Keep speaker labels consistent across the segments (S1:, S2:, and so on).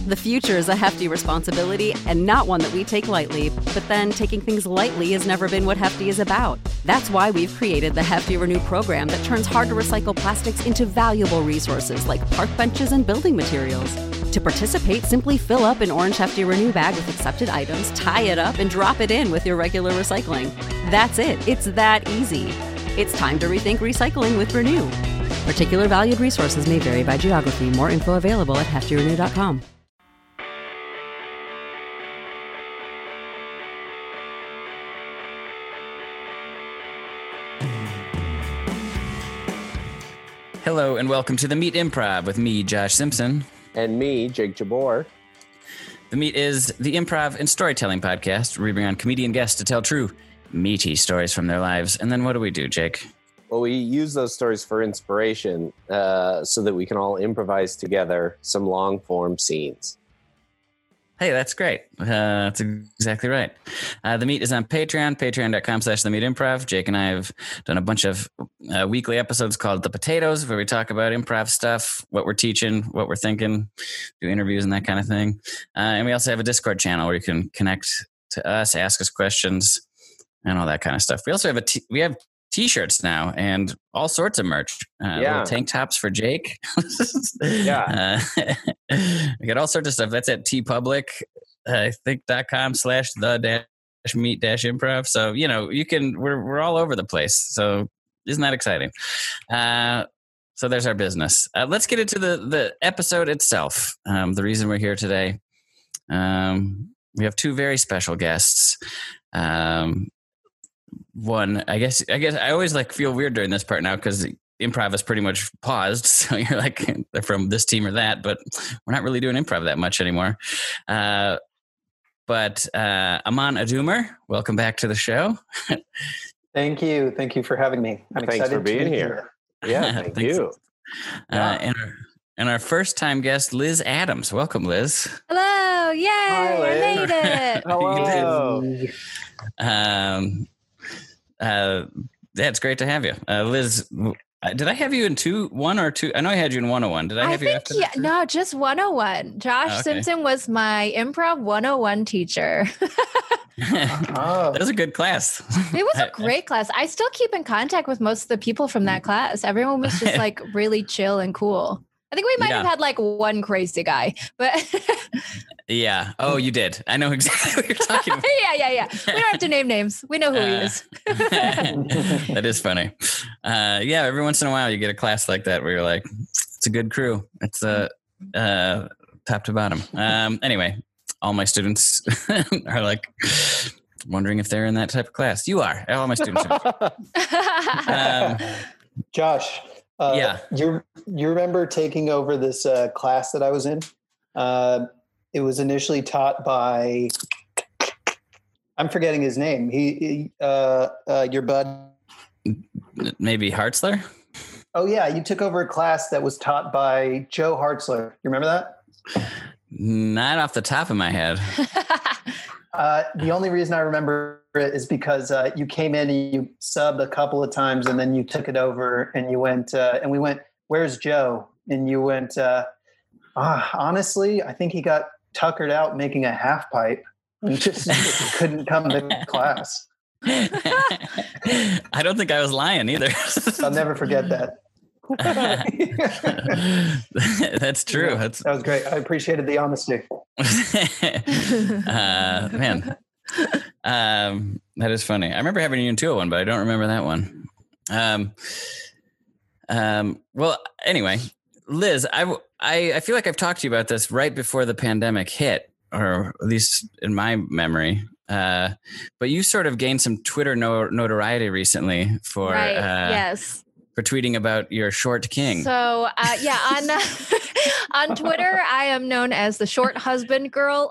S1: The future is a hefty responsibility and not one that we take lightly. But then taking things lightly has never been what Hefty is about. That's why we've created the Hefty Renew program that turns hard-to-recycle plastics into valuable resources like park benches and building materials. To participate, simply fill up an orange Hefty Renew bag with accepted items, tie it up, and drop it in with your regular recycling. That's it. It's that easy. It's time to rethink recycling with Renew. Particular valued resources may vary by geography. More info available at heftyrenew.com.
S2: Hello and welcome to the Meet Improv with me, Josh Simpson.
S3: And me, Jake Jabor.
S2: The Meet is the improv and storytelling podcast where we bring on comedian guests to tell true, meaty stories from their lives. And then what do we do, Jake?
S3: Well, we use those stories for inspiration so that we can all improvise together some long-form scenes.
S2: Hey, that's great. That's exactly right. The Meet is on Patreon, patreon.com/themeetimprov. Jake and I have done a bunch of weekly episodes called The Potatoes, where we talk about improv stuff, what we're teaching, what we're thinking, do interviews and that kind of thing. And we also have a Discord channel where you can connect to us, ask us questions, and all that kind of stuff. We also have we have T-shirts now and all sorts of merch. Little tank tops for Jake.
S3: Yeah.
S2: We got all sorts of stuff. That's at TeePublic, I think, .com/the-meet-improv. So, you know, we're all over the place. So isn't that exciting? So there's our business. Let's get into the episode itself. The reason we're here today. We have two very special guests. One, I guess I always feel weird during this part now because improv is pretty much paused. So you're like, they're from this team or that, but we're not really doing improv that much anymore. But Aman Adumer, welcome back to the show.
S4: Thank you. Thank you for having me. I'm
S3: Thanks
S4: excited
S3: for being here. Yeah, thank you.
S2: And our first time guest, Liz Adams. Welcome, Liz.
S5: Hello. Yay.
S3: Hi, Liz.
S5: I made it.
S3: Hello.
S2: Yeah, it's great to have you. Liz, did I have you in one or two? I know I had you in 101. Did I have you after that?
S5: No, just 101. Josh Simpson was my improv 101 teacher.
S2: That was a good class.
S5: It was a great class. I still keep in contact with most of the people from that class. Everyone was just really chill and cool. I think we might have had one crazy guy, but
S2: yeah. Oh, you did. I know exactly what you're talking about.
S5: Yeah. We don't have to name names. We know who he is.
S2: That is funny. Every once in a while you get a class like that where you're like, it's a good crew. It's top to bottom. Anyway, all my students are wondering if they're in that type of class. You are. All my students are.
S4: Josh. You remember taking over this class that I was in? It was initially taught by, I'm forgetting his name. He your bud.
S2: Maybe Hartzler?
S4: Oh yeah. You took over a class that was taught by Joe Hartzler. You remember that?
S2: Not off the top of my head.
S4: The only reason I remember it is because you came in and you subbed a couple of times and then you took it over and you went, and we went, "Where's Joe?" And you went, honestly, I think he got tuckered out making a half pipe and just couldn't come to class.
S2: I don't think I was lying either.
S4: I'll never forget that.
S2: That's true.
S4: Yeah, that was great. I appreciated the honesty.
S2: Man, that is funny. I remember having you in 201, but I don't remember that one. Well, anyway, Liz, I feel like I've talked to you about this right before the pandemic hit, or at least in my memory. But you sort of gained some Twitter notoriety recently for
S5: yes.
S2: For tweeting about your short king.
S5: So, on Twitter, I am known as the short husband girl.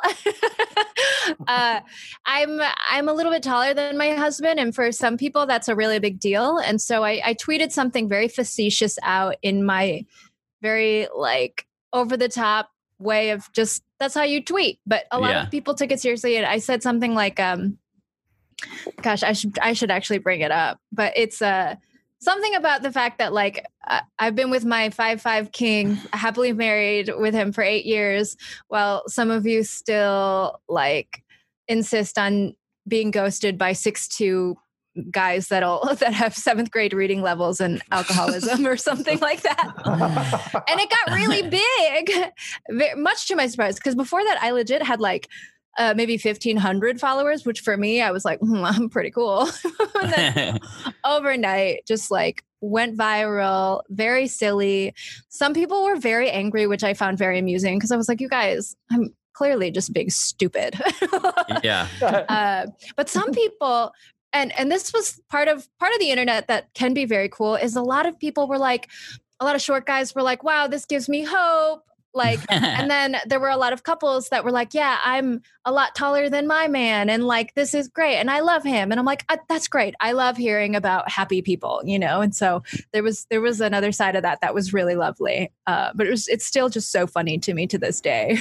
S5: I'm a little bit taller than my husband, and for some people, that's a really big deal. And so I tweeted something very facetious out in my very over the top way of just, that's how you tweet. But a lot of people took it seriously, and I said something like, gosh, I should actually bring it up, but it's something about the fact that like I've been with my 5'5" king, happily married with him for 8 years, while some of you still like insist on being ghosted by 6'2" guys that have 7th grade reading levels and alcoholism or something like that. And it got really big, much to my surprise, because before that I legit had like maybe 1,500 followers, which for me, I was like, I'm pretty cool. And then overnight, just like went viral, very silly. Some people were very angry, which I found very amusing because I was like, you guys, I'm clearly just being stupid.
S2: Yeah.
S5: But some people, and this was part of the internet that can be very cool, is a lot of people were like, a lot of short guys were like, wow, this gives me hope. Like, and then there were a lot of couples that were like, yeah, I'm a lot taller than my man. And like, this is great. And I love him. And I'm like, that's great. I love hearing about happy people, you know? And so there was another side of that was really lovely. But it's still just so funny to me to this day.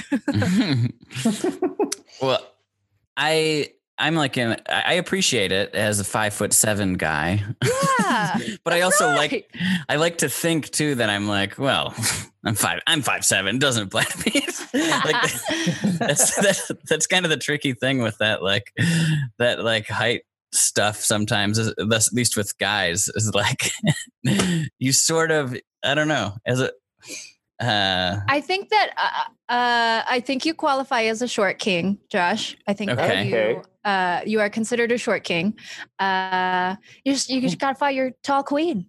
S2: Well, I'm like I appreciate it as a 5'7" guy.
S5: Yeah.
S2: But I also like to think too that I'm like, well, I'm 5'7", doesn't apply to me. Like that's kind of the tricky thing with that height stuff sometimes, at least with guys, is like you sort of, I don't know, as a
S5: I think that I think you qualify as a short king, Josh. I think that you are considered a short king. You just gotta find your tall queen.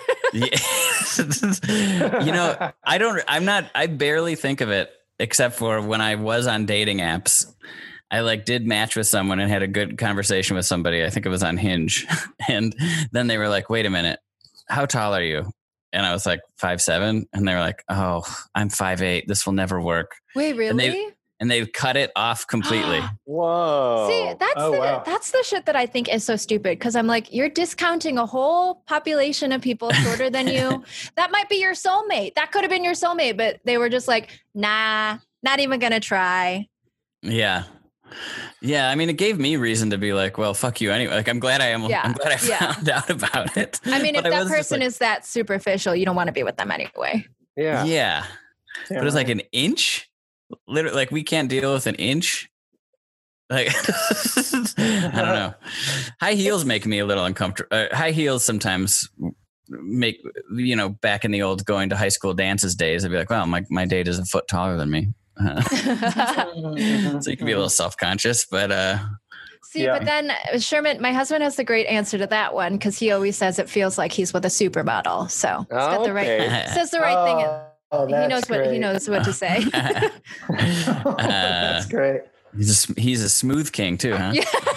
S2: You know, I barely think of it except for when I was on dating apps. I like did match with someone and had a good conversation with somebody. I think it was on Hinge. And then they were like, wait a minute, how tall are you? And I was like 5'7", and they were like, "Oh, I'm 5'8". This will never work."
S5: Wait, really?
S2: And they cut it off completely.
S3: Whoa!
S5: See, that's the shit that I think is so stupid, because I'm like, you're discounting a whole population of people shorter than you. That might be your soulmate. That could have been your soulmate, but they were just like, nah, not even gonna try.
S2: Yeah. Yeah, I mean, it gave me reason to be like, well, fuck you anyway. Like, I'm glad I found out about it.
S5: I mean, if that person is that superficial, you don't want to be with them anyway.
S3: Yeah.
S2: Yeah. But it was like an inch. Literally, like, we can't deal with an inch. Like, I don't know. High heels make me a little uncomfortable. High heels sometimes make, you know, back in the old going to high school dances days, I'd be like, wow, my date is a foot taller than me. So you can be a little self-conscious, but
S5: but then Sherman, my husband, has the great answer to that one, because he always says it feels like he's with a supermodel. So he's got the right, says the right thing. He knows what to say.
S4: That's great.
S2: He's a smooth king too, huh?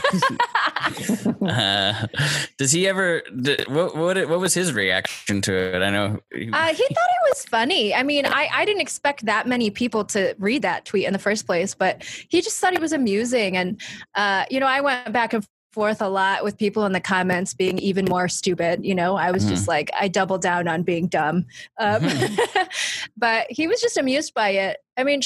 S5: Yeah.
S2: Does he ever? What was his reaction to it? I know
S5: he thought it was funny. I mean, I didn't expect that many people to read that tweet in the first place, but he just thought it was amusing. And you know, I went back and forth a lot with people in the comments being even more stupid. You know, I was just like, I doubled down on being dumb, but he was just amused by it. I mean,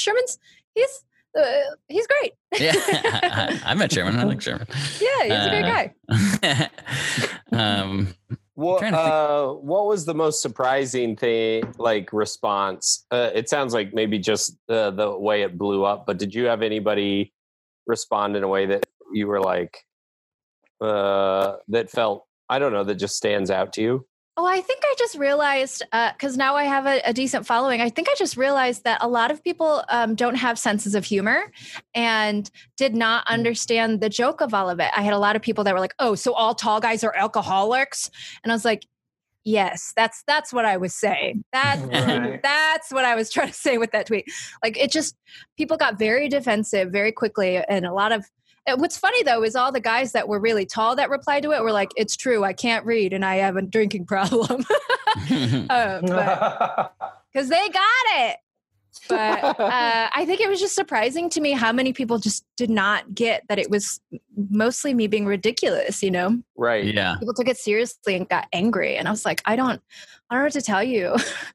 S5: he's great.
S2: Yeah, I met Sherman. I like Sherman.
S5: Yeah, he's a great
S2: guy.
S3: What was the most surprising thing, like, response? It sounds like maybe just the way it blew up, but did you have anybody respond in a way that you were like, that felt, I don't know, that just stands out to you?
S5: Oh, I think I just realized, because now I have a decent following, I think I just realized that a lot of people don't have senses of humor and did not understand the joke of all of it. I had a lot of people that were like, oh, so all tall guys are alcoholics? And I was like, yes, that's what I was saying. That's what I was trying to say with that tweet. Like, it just, people got very defensive very quickly. And a lot of, what's funny though, is all the guys that were really tall that replied to it were like, it's true, I can't read and I have a drinking problem. Because they got it. But I think it was just surprising to me how many people just did not get that it was mostly me being ridiculous, you know?
S3: Right.
S2: Yeah.
S5: People took it seriously and got angry. And I was like, I don't know what to tell you.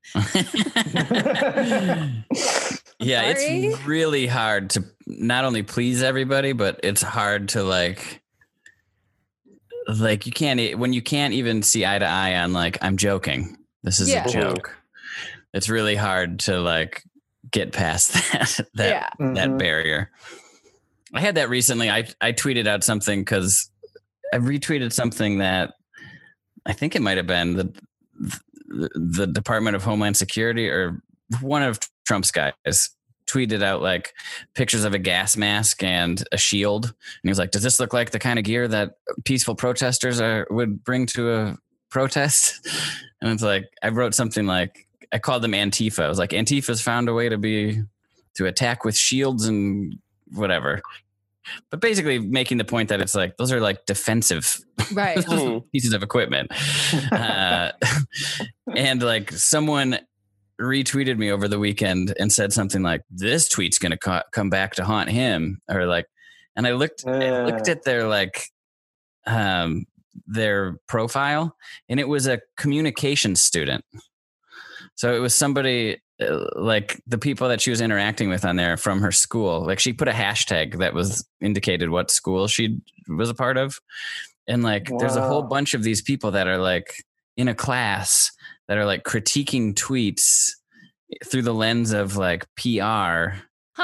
S2: Yeah,
S5: Sorry?
S2: it's really hard to not only please everybody, but it's hard to like like when you can't even see eye to eye on like, I'm joking. This is a joke. It's really hard to like get past that barrier. I had that recently. I tweeted out something because I retweeted something that I think it might have been the Department of Homeland Security or one of Trump's guys tweeted out like pictures of a gas mask and a shield. And he was like, does this look like the kind of gear that peaceful protesters would bring to a protest? And it's like, I wrote something like, I called them Antifa. I was like, Antifa's found a way to attack with shields and whatever. But basically making the point that it's like, those are like defensive pieces of equipment. And like someone retweeted me over the weekend and said something like, this tweet's going to come back to haunt him, or like, and I looked at their like, their profile, and it was a communications student. So it was somebody like the people that she was interacting with on there from her school. Like she put a hashtag that was indicated what school she was a part of. And like, there's a whole bunch of these people that are like in a class that are like critiquing tweets through the lens of like PR.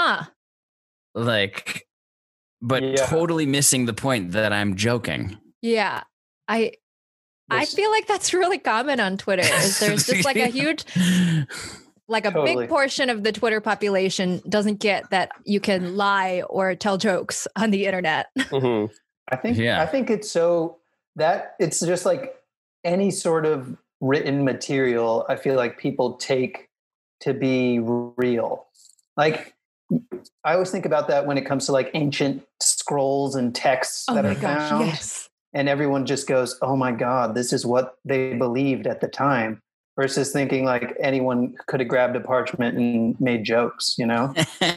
S2: Like, but totally missing the point that I'm joking.
S5: Yeah. I feel like that's really common on Twitter. There's just like a huge, like a big portion of the Twitter population doesn't get that you can lie or tell jokes on the internet.
S4: I think it's so that it's just like any sort of written material. I feel like people take to be real. Like I always think about that when it comes to like ancient scrolls and texts that are found.
S5: Yes.
S4: And everyone just goes, oh my God, this is what they believed at the time, versus thinking like anyone could have grabbed a parchment and made jokes, you know?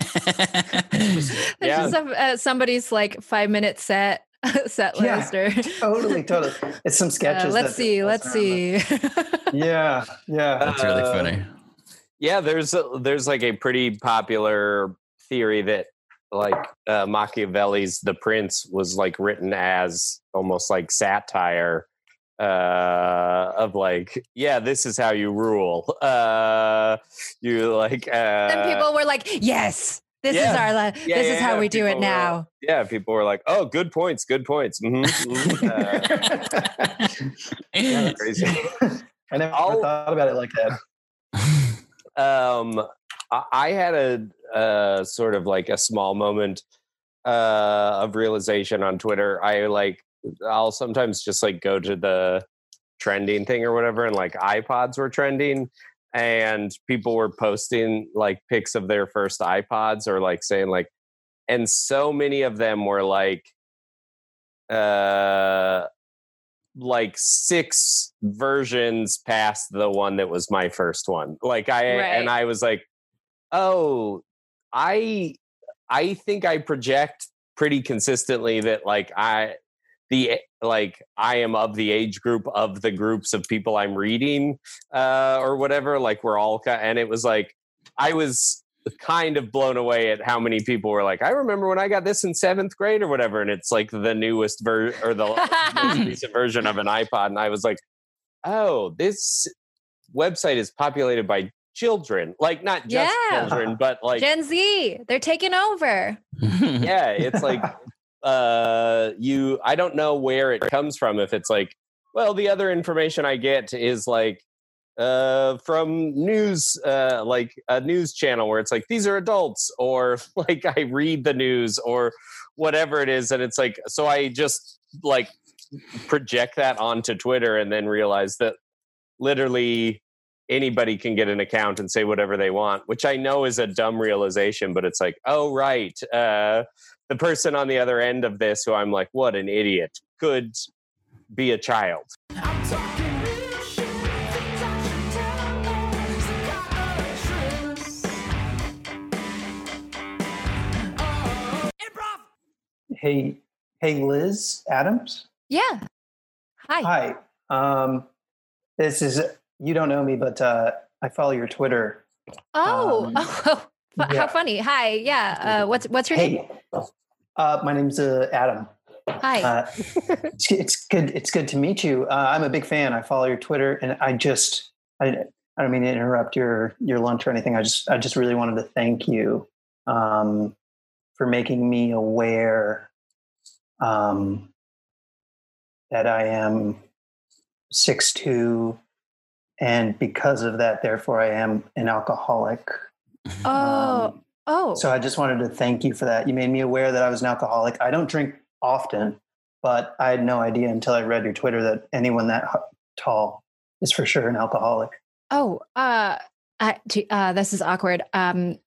S5: Somebody's like 5-minute set list. Or
S4: totally. It's some sketches.
S5: Let's see.
S4: Yeah.
S2: That's really funny.
S3: Yeah, there's like a pretty popular theory that like Machiavelli's The Prince was like written as almost like satire of like, this is how you rule. You like
S5: then people were like, yes, this is our this is how we do it now.
S3: People were like, oh, good points. Crazy.
S4: I never thought about it like that.
S3: I had a sort of like a small moment of realization on Twitter. I'll sometimes just like go to the trending thing or whatever, and like iPods were trending, and people were posting like pics of their first iPods, or like saying like, and so many of them were like 6 versions past the one that was my first one. Like and I was like, oh, I think I project pretty consistently that like I am of the age group of the groups of people I'm reading or whatever. Like we're all, and it was like I was kind of blown away at how many people were like, I remember when I got this in 7th grade or whatever, and it's like the newest version or the most recent version of an iPod, and I was like, oh, this website is populated by children, like not just children, but like
S5: Gen Z. They're taking over.
S3: Yeah, it's like I don't know where it comes from. If it's like, well, the other information I get is like from news, like a news channel where it's like, these are adults, or like I read the news or whatever it is, and it's like, so I just like project that onto Twitter and then realize that literally anybody can get an account and say whatever they want, which I know is a dumb realization, but it's like, oh, right. The person on the other end of this, who I'm like, what an idiot, could be a child.
S4: Hey, Liz Adams.
S5: Yeah.
S4: Hi. This is, you don't know me, but I follow your Twitter.
S5: How funny. Hi. Yeah. What's your name?
S4: My name's Adam.
S5: Hi.
S4: It's good. It's good to meet you. I'm a big fan. I follow your Twitter, and I don't mean to interrupt your lunch or anything. I just really wanted to thank you for making me aware that I am 6'2", and because of that, therefore, I am an alcoholic.
S5: Oh.
S4: So I just wanted to thank you for that. You made me aware that I was an alcoholic. I don't drink often, but I had no idea until I read your Twitter that anyone that tall is for sure an alcoholic.
S5: Oh, this is awkward.
S4: It's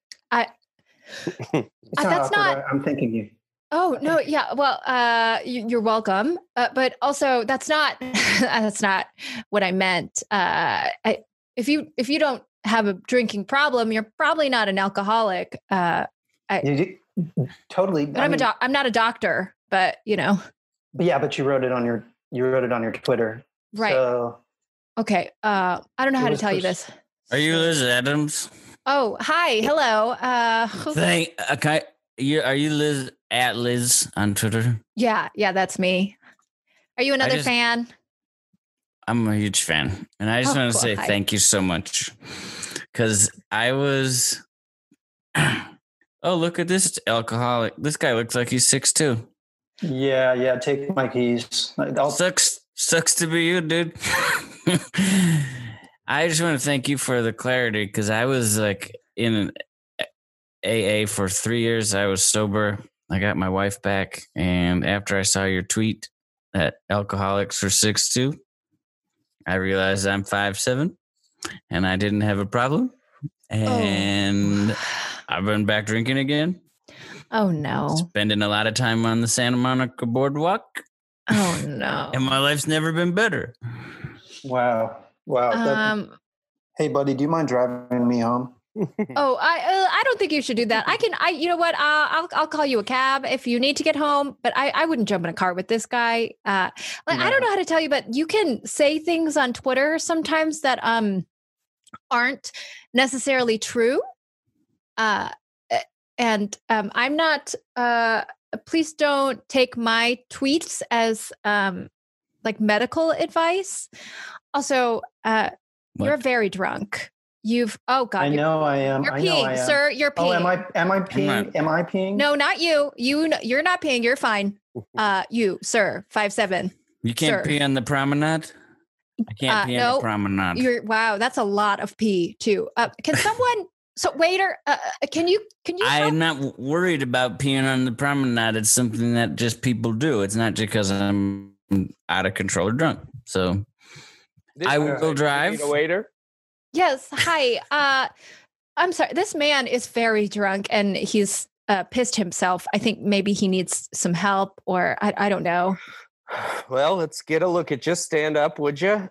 S5: that's
S4: awkward.
S5: not.
S4: I'm thanking you.
S5: Oh no, yeah. Well, you're welcome. But also, that's not that's not what I meant. If you don't have a drinking problem, you're probably not an alcoholic.
S4: Totally.
S5: But I'm not a doctor, but you know.
S4: But yeah, but you wrote it on your Twitter,
S5: right?
S4: So
S5: okay. I don't know how to tell you this.
S2: Are you Liz Adams?
S5: Oh, hi, hello.
S2: Are you Liz at Liz on Twitter?
S5: Yeah, that's me. Are you another fan?
S2: I'm a huge fan, and I just want to say thank you so much because I was. Oh, look at this alcoholic! This guy looks like he's 6'2".
S4: Yeah. Take my keys.
S2: Sucks to be you, dude. I just want to thank you for the clarity because I was like in an AA for 3 years. I was sober. I got my wife back, and after I saw your tweet that alcoholics are 6'2", I realized I'm 5'7", and I didn't have a problem. And I've been back drinking again.
S5: Oh no!
S2: Spending a lot of time on the Santa Monica boardwalk.
S5: Oh no!
S2: And my life's never been better.
S4: Wow. Hey, buddy, do you mind driving me home?
S5: I don't think you should do that. You know what? I'll call you a cab if you need to get home, but I wouldn't jump in a car with this guy. I don't know how to tell you, but you can say things on Twitter sometimes that aren't necessarily true. And I'm not. Please don't take my tweets as like medical advice. Also, you're very drunk. God.
S4: I know I am.
S5: You're peeing, sir. You're peeing.
S4: Oh, am I peeing? Am I peeing?
S5: No, not you. You're not peeing. You're fine. You, sir, 5'7".
S2: You can't pee on the promenade? I can't pee on the promenade.
S5: Wow, that's a lot of pee too. Can someone? So waiter, can you?
S2: I'm not worried about peeing on the promenade. It's something that just people do. It's not just because I'm out of control or drunk. So I will drive.
S3: A waiter.
S5: Yes. Hi. I'm sorry. This man is very drunk and he's pissed himself. I think maybe he needs some help, or I don't know.
S3: Well, let's get a look at you. Stand up, would you?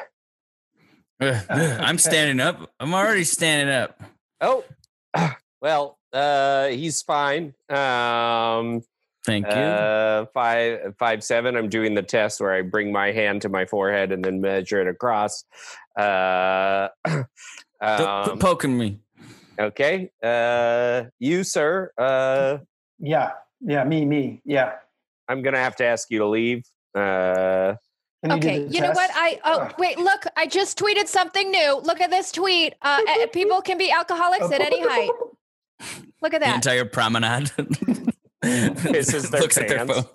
S2: I'm standing up. I'm already standing up.
S3: Oh, well, he's fine.
S2: Thank you.
S3: 5'7". I'm doing the test where I bring my hand to my forehead and then measure it across.
S2: Don't quit poking me.
S3: Okay. You, sir.
S4: Yeah. Me. Yeah.
S3: I'm gonna have to ask you to leave.
S5: Okay, you know what? Wait, look, I just tweeted something new. Look at this tweet. People can be alcoholics at any height. Look at that.
S2: The entire promenade.
S3: This is their
S2: looks at their phone.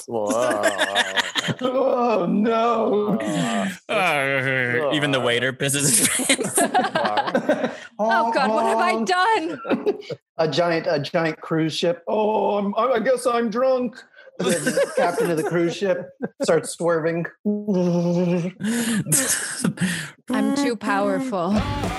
S4: Oh no!
S2: Even the waiter pisses his pants.
S5: Oh God, what have I done?
S4: A giant cruise ship. Oh, I guess I'm drunk. The captain of the cruise ship starts swerving.
S5: I'm too powerful.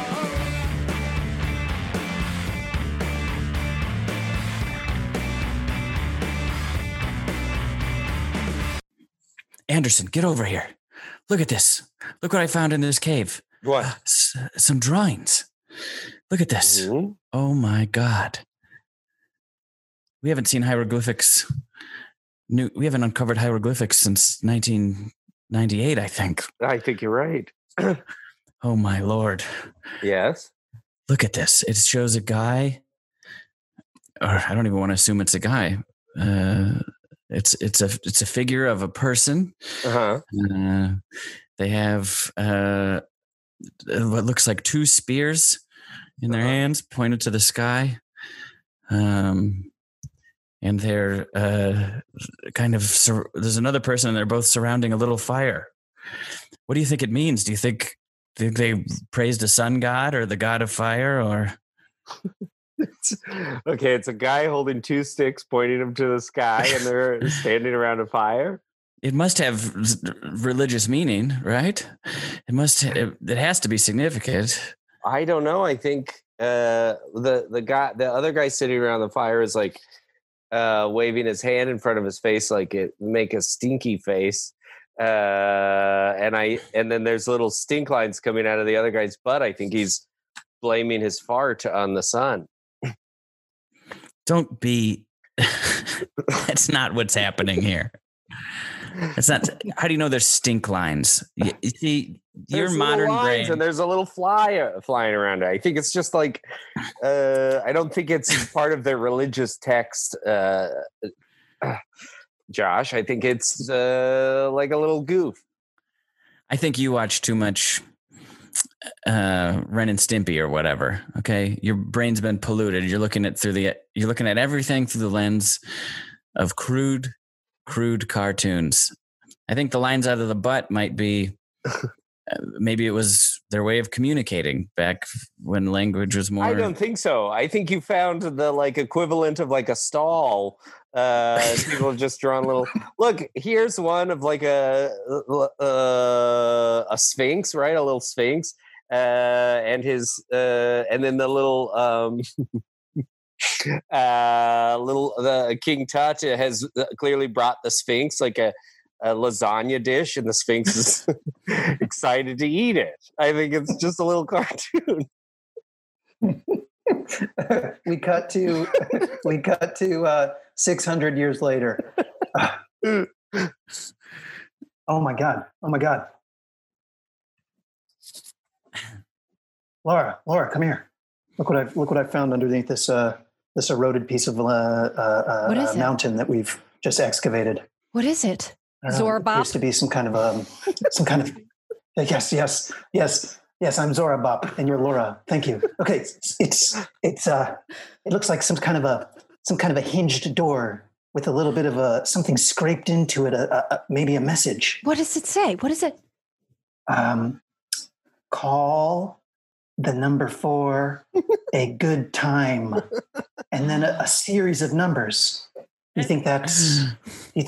S2: Anderson, get over here. Look at this. Look what I found in this cave.
S3: What?
S2: Some drawings. Look at this.
S3: Mm-hmm.
S2: Oh my God. We haven't seen hieroglyphics. We haven't uncovered hieroglyphics since 1998, I think.
S3: I think you're right.
S2: Oh my Lord.
S3: Yes.
S2: Look at this. It shows a guy, or I don't even want to assume it's a guy. It's a figure of a person.
S3: Uh-huh.
S2: They have what looks like two spears in their hands, pointed to the sky. And they're kind of there's another person, and they're both surrounding a little fire. What do you think it means? Do you think they praised a sun god or the god of fire, or?
S3: Okay, it's a guy holding two sticks, pointing them to the sky, and they're standing around a fire.
S2: It must have religious meaning, right? It has to be significant.
S3: I don't know. I think the other guy sitting around the fire is like waving his hand in front of his face, like it make a stinky face. And then there's little stink lines coming out of the other guy's butt. I think he's blaming his fart on the sun.
S2: Don't be. That's not what's happening here. It's not. How do you know there's stink lines? You see, your modern brain,
S3: and there's a little fly flying around. I think it's just like I don't think it's part of their religious text. Josh, I think it's like a little goof.
S2: I think you watch too much Ren and Stimpy or whatever. Okay, your brain's been polluted. You're looking at everything through the lens of crude cartoons. I think the lines out of the butt might be maybe it was their way of communicating back when language was more.
S3: I don't think so. I think you found the like equivalent of like a stall. People have just drawn little. Look, here's one of like a sphinx, right? A little sphinx, and his and then the little the King Tut has clearly brought the Sphinx like a lasagna dish, and the Sphinx is excited to eat it. I think it's just a little cartoon.
S4: We cut to 600 years later. Oh my God. Laura, come here. Look what I found underneath this eroded piece of mountain that we've just excavated.
S5: What is it?
S4: Zorabop? Appears to be some kind of yes, I'm Zorabop and you're Laura. Thank you. Okay, it looks like some kind of a hinged door with a little bit of something scraped into it, maybe a message.
S5: What does it say? What is it?
S4: Call the number 4, a good time, and then a series of numbers. Do you think that's the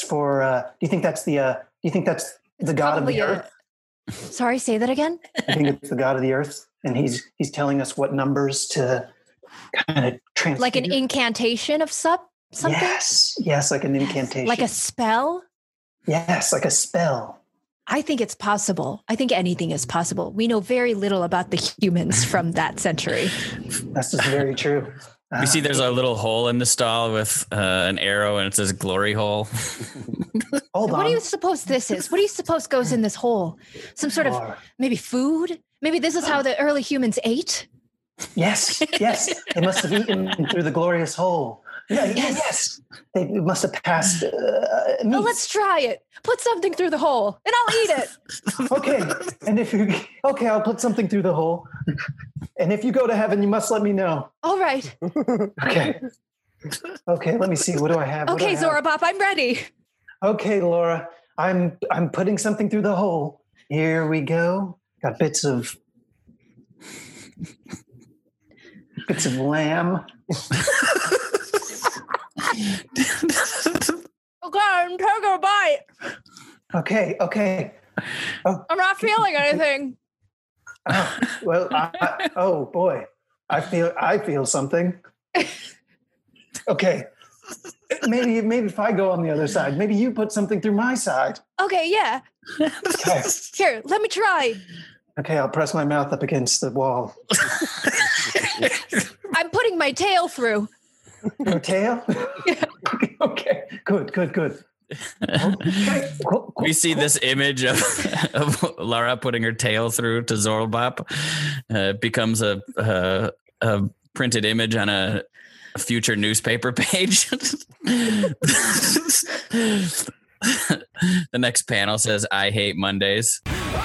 S4: god of the earth?
S5: Sorry, say that again.
S4: I think it's the god of the earth, and he's telling us what numbers to kind of transfigure.
S5: Like an incantation of something?
S4: Yes, like an incantation.
S5: Like a spell?
S4: Yes, like a spell.
S5: I think it's possible. I think anything is possible. We know very little about the humans from that century.
S4: That's just very true.
S2: You see there's a little hole in the stall with an arrow, and it says glory hole.
S4: Hold on.
S5: What do you suppose this is? What do you suppose goes in this hole? Some sort of maybe food? Maybe this is how the early humans ate?
S4: Yes. They must have eaten through the glorious hole. Yes. They must have passed meat.
S5: Well, let's try it. Put something through the hole, and I'll eat it.
S4: Okay. And I'll put something through the hole. And if you go to heaven, you must let me know.
S5: All right.
S4: Okay. Let me see. What do I have?
S5: Okay, Zorabop, I'm ready.
S4: Okay, Laura, I'm putting something through the hole. Here we go. Got bits of lamb.
S5: Okay, take a bite.
S4: Okay. Oh.
S5: I'm not feeling anything.
S4: Well, oh boy, I feel something. Okay, maybe if I go on the other side, maybe you put something through my side.
S5: Okay, yeah.
S4: Okay.
S5: Here, let me try.
S4: Okay, I'll press my mouth up against the wall.
S5: I'm putting my tail through.
S4: Your tail?
S5: Yeah.
S4: Okay, good. Okay.
S2: We see this image of Laura putting her tail through to Zorabop. It becomes a printed image on a a future newspaper page. The next panel says, "I hate Mondays."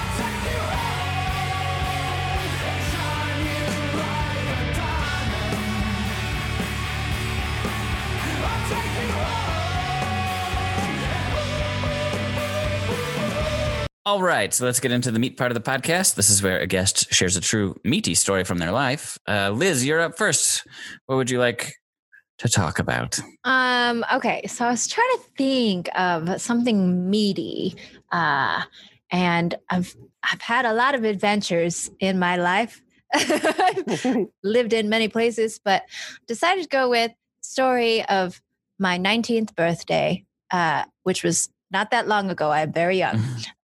S2: All right, so let's get into the meat part of the podcast. This is where a guest shares a true meaty story from their life. Liz, you're up first. What would you like to talk about?
S5: Okay, so I was trying to think of something meaty, and I've had a lot of adventures in my life. I've lived in many places, but decided to go with story of my 19th birthday, which was not that long ago. I'm very young.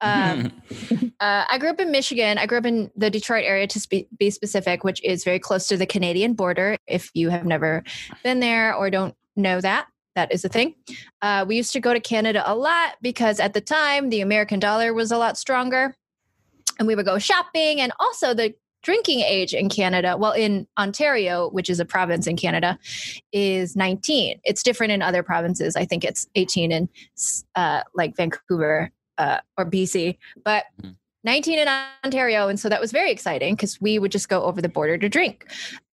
S5: I grew up in Michigan. I grew up in the Detroit area, to be specific, which is very close to the Canadian border. If you have never been there or don't know that, that is a thing. We used to go to Canada a lot because at the time, the American dollar was a lot stronger. And we would go shopping. And also the drinking age in Canada, well, in Ontario, which is a province in Canada, is 19. It's different in other provinces. I think it's 18 in like Vancouver or BC, but 19 in Ontario. And so that was very exciting because we would just go over the border to drink.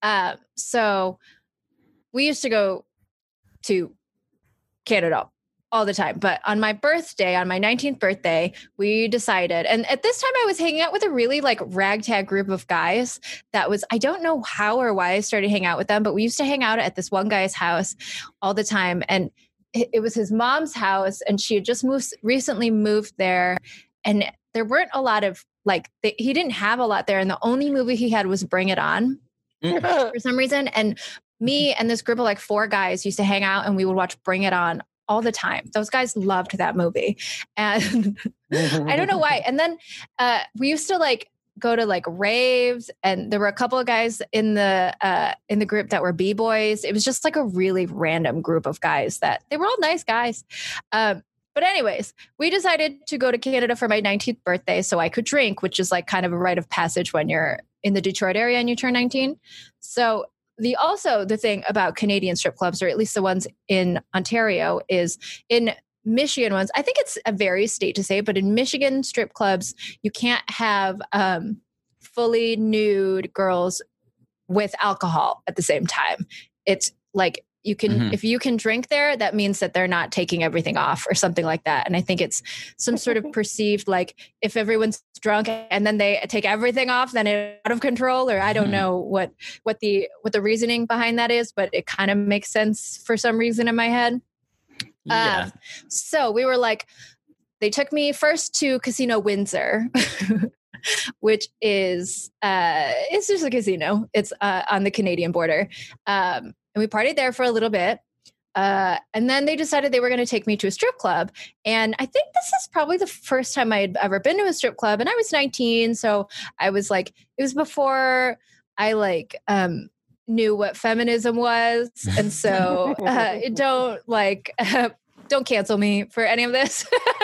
S5: So we used to go to Canada all the time. But on my birthday, on my 19th birthday, we decided, and at this time I was hanging out with a really like ragtag group of guys that was, I don't know how or why I started hanging out with them, but we used to hang out at this one guy's house all the time. And it was his mom's house and she had just recently moved there. And there weren't a lot of like, he didn't have a lot there. And the only movie he had was Bring It On for some reason. And me and this group of like 4 guys used to hang out and we would watch Bring It On all the time. Those guys loved that movie. And I don't know why. And then we used to like go to like raves, and there were a couple of guys in the group that were B-boys. It was just like a really random group of guys that they were all nice guys. But anyways, we decided to go to Canada for my 19th birthday so I could drink, which is like kind of a rite of passage when you're in the Detroit area and you turn 19. So the thing about Canadian strip clubs, or at least the ones in Ontario, is in Michigan ones, I think it's a very state to say, but in Michigan strip clubs, you can't have fully nude girls with alcohol at the same time. It's like you can, if you can drink there, that means that they're not taking everything off or something like that. And I think it's some sort of perceived, like if everyone's drunk and then they take everything off, then it's out of control, or I don't know what the reasoning behind that is, but it kind of makes sense for some reason in my head.
S2: Yeah.
S5: So we were like, they took me first to Casino Windsor, which is, it's just a casino. It's on the Canadian border. And we partied there for a little bit. And then they decided they were going to take me to a strip club. And I think this is probably the first time I had ever been to a strip club. And I was 19. So I was like, it was before I like knew what feminism was. And so don't cancel me for any of this.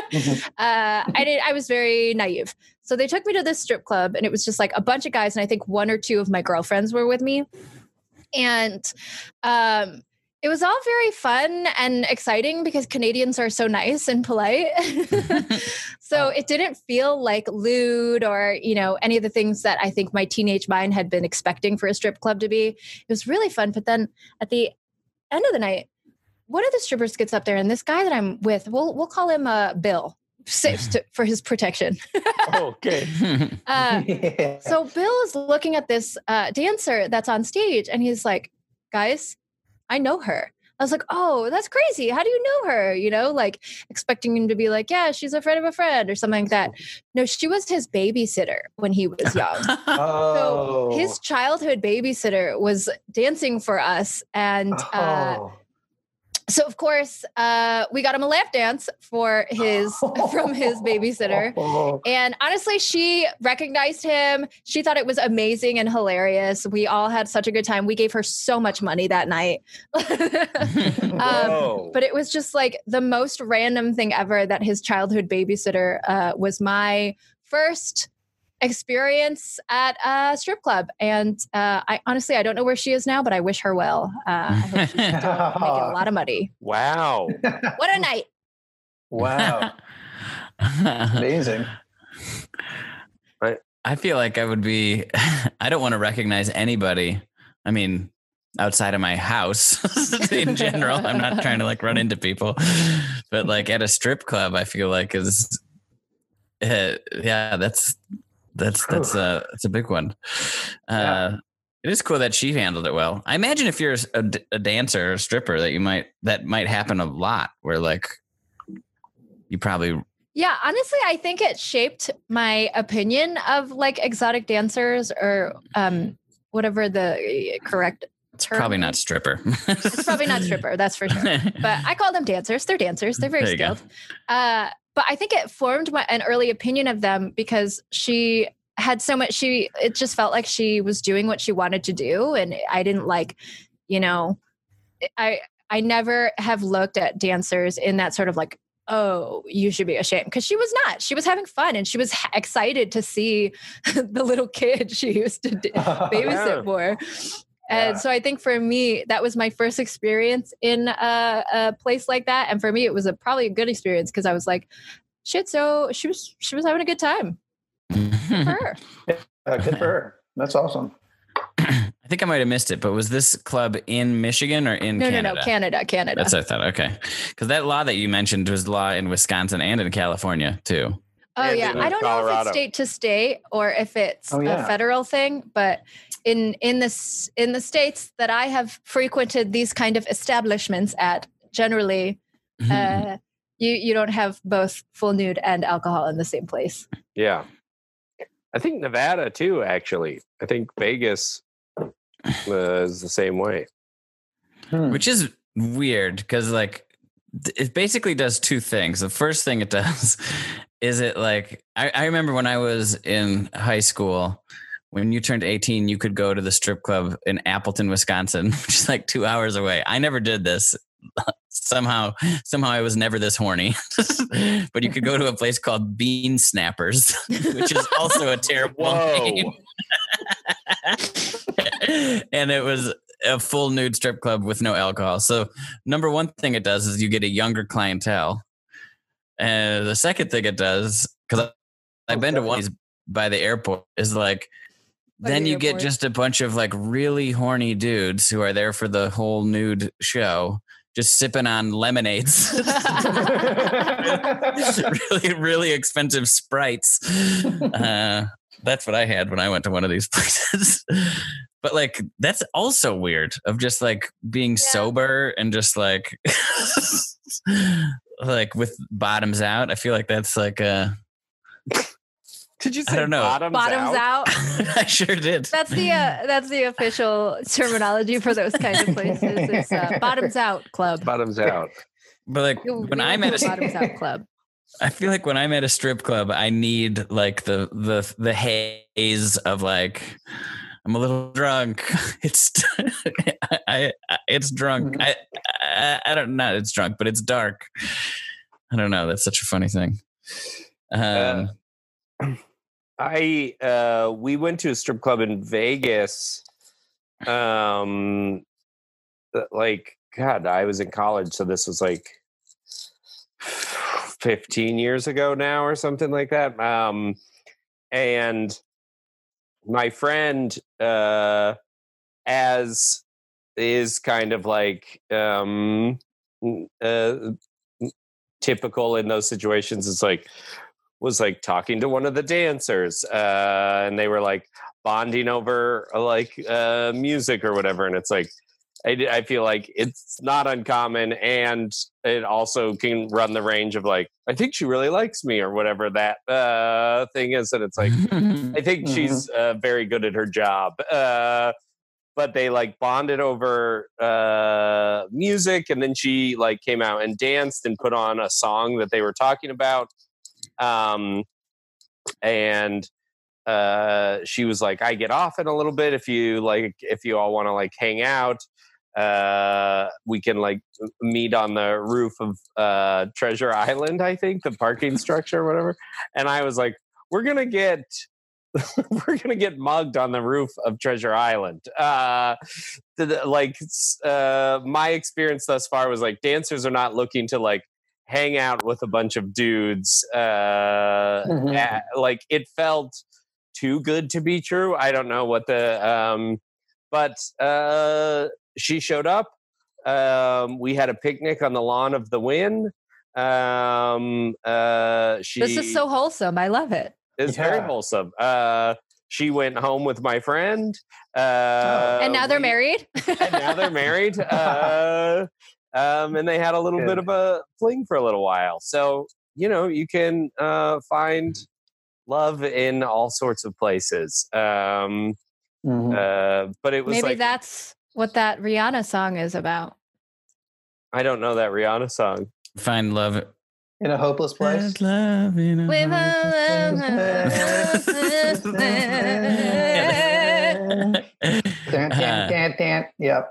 S5: I was very naive. So they took me to this strip club and it was just like a bunch of guys. And I think 1 or 2 of my girlfriends were with me. And it was all very fun and exciting because Canadians are so nice and polite. So it didn't feel like lewd or, any of the things that I think my teenage mind had been expecting for a strip club to be. It was really fun. But then at the end of the night, one of the strippers gets up there, and this guy that I'm with, we'll call him Bill. For his protection.
S3: Okay.
S5: So Bill is looking at this dancer that's on stage, and he's like, guys, I know her. I was like, oh, that's crazy. How do you know her? Like expecting him to be like, yeah, she's a friend of a friend or something like that. No, she was his babysitter when he was young. So his childhood babysitter was dancing for us. And so of course, we got him a lap dance from his babysitter. And honestly, she recognized him. She thought it was amazing and hilarious. We all had such a good time. We gave her so much money that night. But it was just like the most random thing ever that his childhood babysitter was my first experience at a strip club. And I honestly, I don't know where she is now, but I wish her well. I hope she's still making a lot of money.
S3: Wow.
S5: What a night.
S4: Wow. Amazing.
S2: I feel like I would be, I don't want to recognize anybody. I mean, outside of my house in general, I'm not trying to like run into people, but like at a strip club, I feel like that's a big one. It is cool that she handled it well. I imagine if you're a dancer or a stripper that might happen a lot where like you probably.
S5: Yeah, honestly, I think it shaped my opinion of like exotic dancers or whatever the correct
S2: It's
S5: term
S2: probably
S5: is.
S2: not stripper.
S5: It's probably not stripper, that's for sure. But I call them dancers. They're dancers. They're very
S2: There you go.
S5: skilled. But I think it formed an early opinion of them because she had so much. It just felt like she was doing what she wanted to do, and I didn't like, I never have looked at dancers in that sort of like, oh, you should be ashamed, because she was not. She was having fun, and she was excited to see the little kid she used to babysit for. And so I think for me, that was my first experience in a place like that. And for me, it was probably a good experience because I was like, shit. So she was having a good time. Good for her.
S4: Good for her. That's awesome.
S2: I think I might have missed it, but was this club in Michigan or in Canada?
S5: No, Canada.
S2: That's what I thought. Okay. Because that law that you mentioned was law in Wisconsin and in California too.
S5: Oh,
S3: And
S5: yeah.
S3: in
S5: I don't know if
S3: Colorado.
S5: it's state to state or if it's a federal thing, but in the states that I have frequented these kind of establishments at, generally, you don't have both full nude and alcohol in the same place.
S3: Yeah. I think Nevada too, actually. I think Vegas is the same way.
S2: Which is weird because like it basically does two things. The first thing it does is it like, I remember when I was in high school, when you turned 18, you could go to the strip club in Appleton, Wisconsin, which is like 2 hours away. I never did this. Somehow I was never this horny, but you could go to a place called Bean Snappers, which is also a terrible name. And it was a full nude strip club with no alcohol. So number one thing it does is you get a younger clientele. And the second thing it does, because I've been to one by the airport, is like, then you get just a bunch of like really horny dudes who are there for the whole nude show, just sipping on lemonades, really, really expensive Sprites. That's what I had when I went to one of these places. But like, that's also weird of just like being sober and just like, like with bottoms out. I feel like that's like
S3: Did you say
S2: I don't know.
S5: Bottoms out?
S2: I sure did.
S5: That's the official terminology for those kinds of places. It's bottoms out club.
S3: Bottoms out.
S2: But like when I'm at a
S5: bottoms out club,
S2: I feel like when I'm at a strip club, I need like the haze of like, I'm a little drunk. It's it's drunk. I don't know. It's drunk, but it's dark. I don't know. That's such a funny thing.
S3: We went to a strip club in Vegas. Like, God, I was in college, so this was like 15 years ago now or something like that. And my friend, as is kind of like typical in those situations, was like talking to one of the dancers, and they were like bonding over like music or whatever. And it's like, I feel like it's not uncommon, and it also can run the range of like, I think she really likes me or whatever that thing is. And it's like, I think she's very good at her job. But they like bonded over music, and then she like came out and danced and put on a song that they were talking about. And she was like, I get off in a little bit if you all want to like hang out. We can like meet on the roof of Treasure Island, I think, the parking structure or whatever. And I was like, we're gonna get we're gonna get mugged on the roof of Treasure Island. My experience thus far was like dancers are not looking to like hang out with a bunch of dudes. Like it felt too good to be true. I don't know what the but she showed up. We had a picnic on the lawn of the Wynn.
S5: This is so wholesome. I love it.
S3: It's very wholesome. She went home with my friend.
S5: And now they're married.
S3: And now they're married. And they had a little bit of a fling for a little while. So, you know, you can find love in all sorts of places. But it was
S5: maybe
S3: like,
S5: that's what that Rihanna song is about.
S3: I don't know that Rihanna song.
S2: Find love
S4: in a hopeless place.
S2: Love in a
S4: Yep.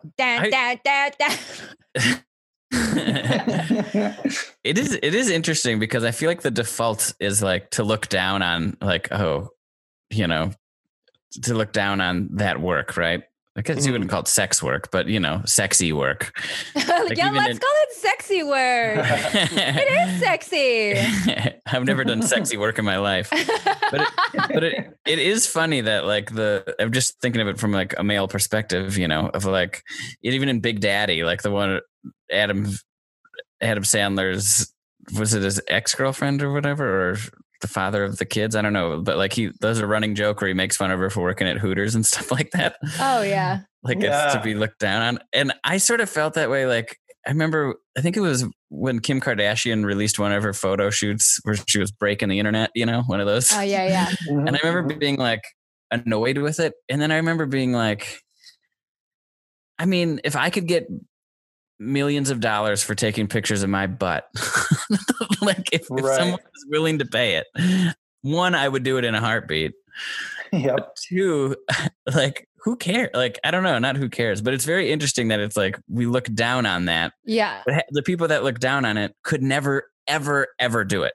S2: It is interesting because I feel like the default is like to look down on like, oh, you know, to look down on that work, right? I guess you wouldn't call it sex work, but you know, sexy work.
S5: Like yeah, let's call it sexy work. It is sexy.
S2: I've never done sexy work in my life, but it is funny that like I'm just thinking of it from like a male perspective, you know, of like even in Big Daddy, like the one Adam Sandler's, was it his ex-girlfriend or whatever, or the father of the kids? I don't know, but like there's a running joke where he makes fun of her for working at Hooters and stuff like that.
S5: Oh yeah.
S2: Like it's to be looked down on. And I sort of felt that way. Like I remember, I think it was when Kim Kardashian released one of her photo shoots where she was breaking the internet, you know, one of those.
S5: Oh yeah.
S2: And I remember being like annoyed with it. And then I remember being like, I mean, if I could get millions of dollars for taking pictures of my butt, like if someone was willing to pay it, one, I would do it in a heartbeat.
S4: Yep.
S2: But two, like who cares? Like, I don't know, not who cares, but it's very interesting that it's like, we look down on that.
S5: Yeah.
S2: But the people that look down on it could never, ever, ever do it.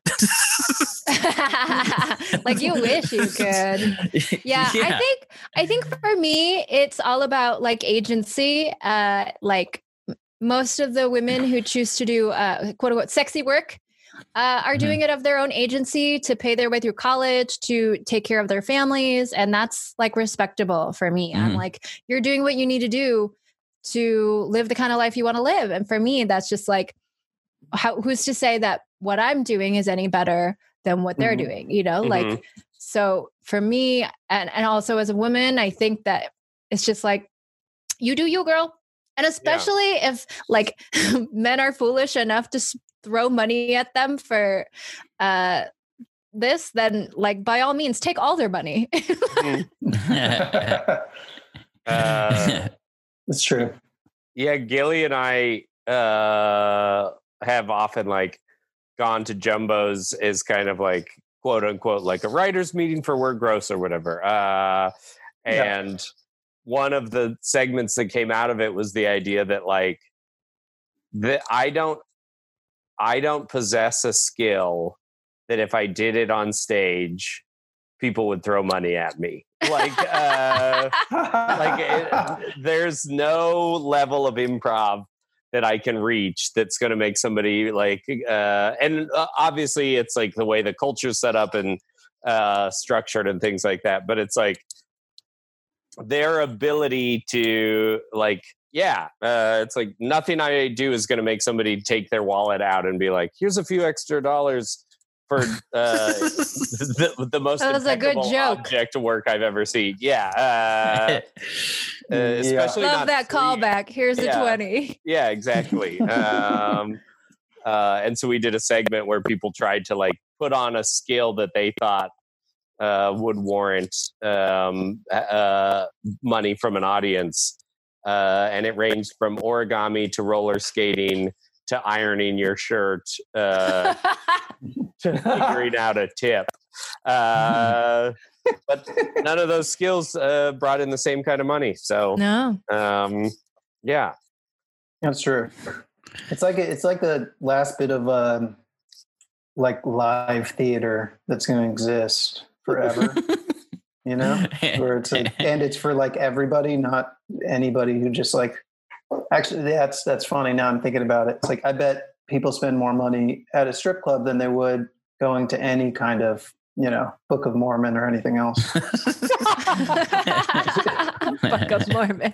S5: Like you wish you could. Yeah. I think for me, it's all about like agency. Like most of the women who choose to do quote unquote sexy work are doing it of their own agency to pay their way through college, to take care of their families. And that's like respectable for me. I'm like, you're doing what you need to do to live the kind of life you want to live. And for me, that's just like, who's to say that what I'm doing is any better than what they're doing, you know? Like, so for me, and also as a woman, I think that it's just like, you do you, girl. And especially if like men are foolish enough to throw money at them for this, then like by all means, take all their money.
S4: It's true.
S3: Yeah, Gilly and I have often like gone to Jumbo's as kind of like quote unquote like a writer's meeting for Word Gross or whatever. And one of the segments that came out of it was the idea that like that I don't possess a skill that if I did it on stage, people would throw money at me. Like, there's no level of improv that I can reach that's going to make somebody like, and obviously it's like the way the culture's set up and structured and things like that. But it's like their ability to like, it's like nothing I do is going to make somebody take their wallet out and be like, here's a few extra dollars for the most
S5: that was a good joke.
S3: Object work I've ever seen. Yeah. Especially
S5: love that callback. Here's a 20.
S3: Yeah, exactly. And so we did a segment where people tried to like put on a skill that they thought would warrant money from an audience. And it ranged from origami to roller skating to ironing your shirt to figuring out a tip. But none of those skills brought in the same kind of money. So
S5: no.
S3: Yeah.
S4: That's true. It's like the last bit of like live theater that's going to exist forever. you know, where it's like, and it's for like everybody, not anybody who just like, actually that's funny. Now I'm thinking about it. It's like, I bet people spend more money at a strip club than they would going to any kind of, you know, Book of Mormon or anything else.
S5: Book of Mormon.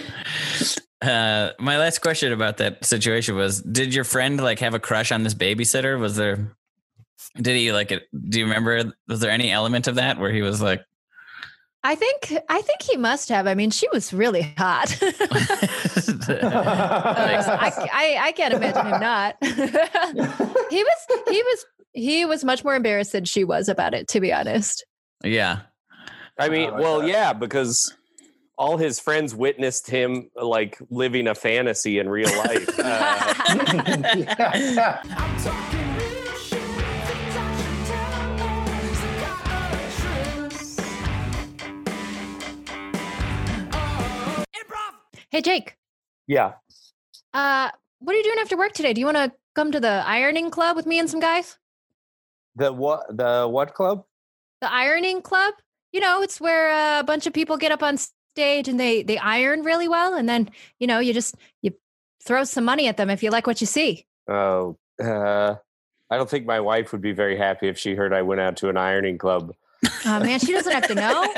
S2: My last question about that situation was, did your friend like have a crush on this babysitter? Did he like it? Do you remember? Was there any element of that where he was like,
S5: I think he must have. I mean, she was really hot. I can't imagine him not. He was much more embarrassed than she was about it, to be honest.
S2: Yeah.
S3: I mean, yeah, because all his friends witnessed him like living a fantasy in real life.
S4: Yeah.
S5: Hey, Jake.
S3: Yeah.
S5: What are you doing after work today? Do you want to come to the ironing club with me and some guys?
S3: The what club?
S5: The ironing club? You know, it's where a bunch of people get up on stage and they iron really well. And then, you know, you throw some money at them if you like what you see.
S3: Oh, I don't think my wife would be very happy if she heard I went out to an ironing club.
S5: Oh, man, she doesn't have to know.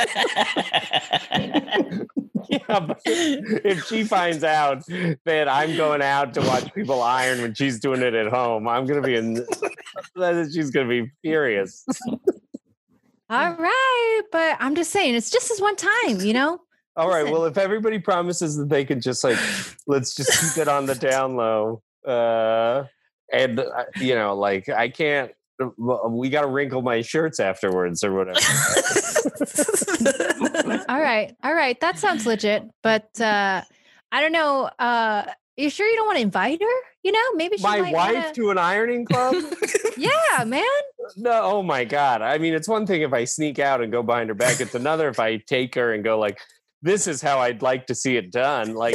S3: Yeah, but if she finds out that I'm going out to watch people iron when she's doing it at home, I'm going to be she's going to be furious.
S5: All right. But I'm just saying, it's just this one time, you know?
S3: All right.
S5: Listen.
S3: Well, if everybody promises that they can just like, let's just keep it on the down low. And, you know, like I can't, we got to wrinkle my shirts afterwards or whatever.
S5: All right. That sounds legit. But I don't know. You sure you don't want to invite her? You know, maybe she
S3: my
S5: might
S3: wife to an ironing club?
S5: Yeah, man.
S3: No, oh my God. I mean, it's one thing if I sneak out and go behind her back. It's another if I take her and go like, this is how I'd like to see it done. Like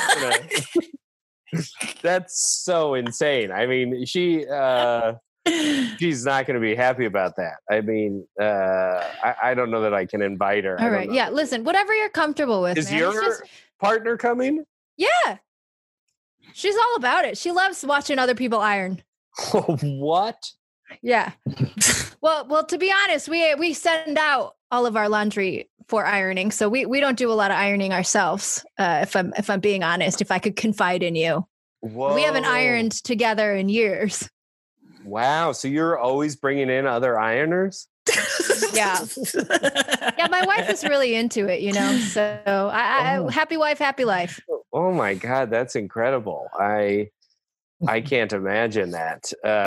S3: that's so insane. I mean, she's not going to be happy about that. I mean, I don't know that I can invite her.
S5: All right. Yeah. Listen, whatever you're comfortable with.
S3: Is
S5: man.
S3: your partner coming?
S5: Yeah. She's all about it. She loves watching other people iron.
S3: What?
S5: Yeah. Well, to be honest, we send out all of our laundry for ironing. So we don't do a lot of ironing ourselves. If I'm being honest, if I could confide in you.
S3: Whoa.
S5: We haven't ironed together in years.
S3: Wow. So you're always bringing in other ironers?
S5: Yeah. Yeah. My wife is really into it, you know, so I happy wife, happy life.
S3: Oh my God. That's incredible. I can't imagine that.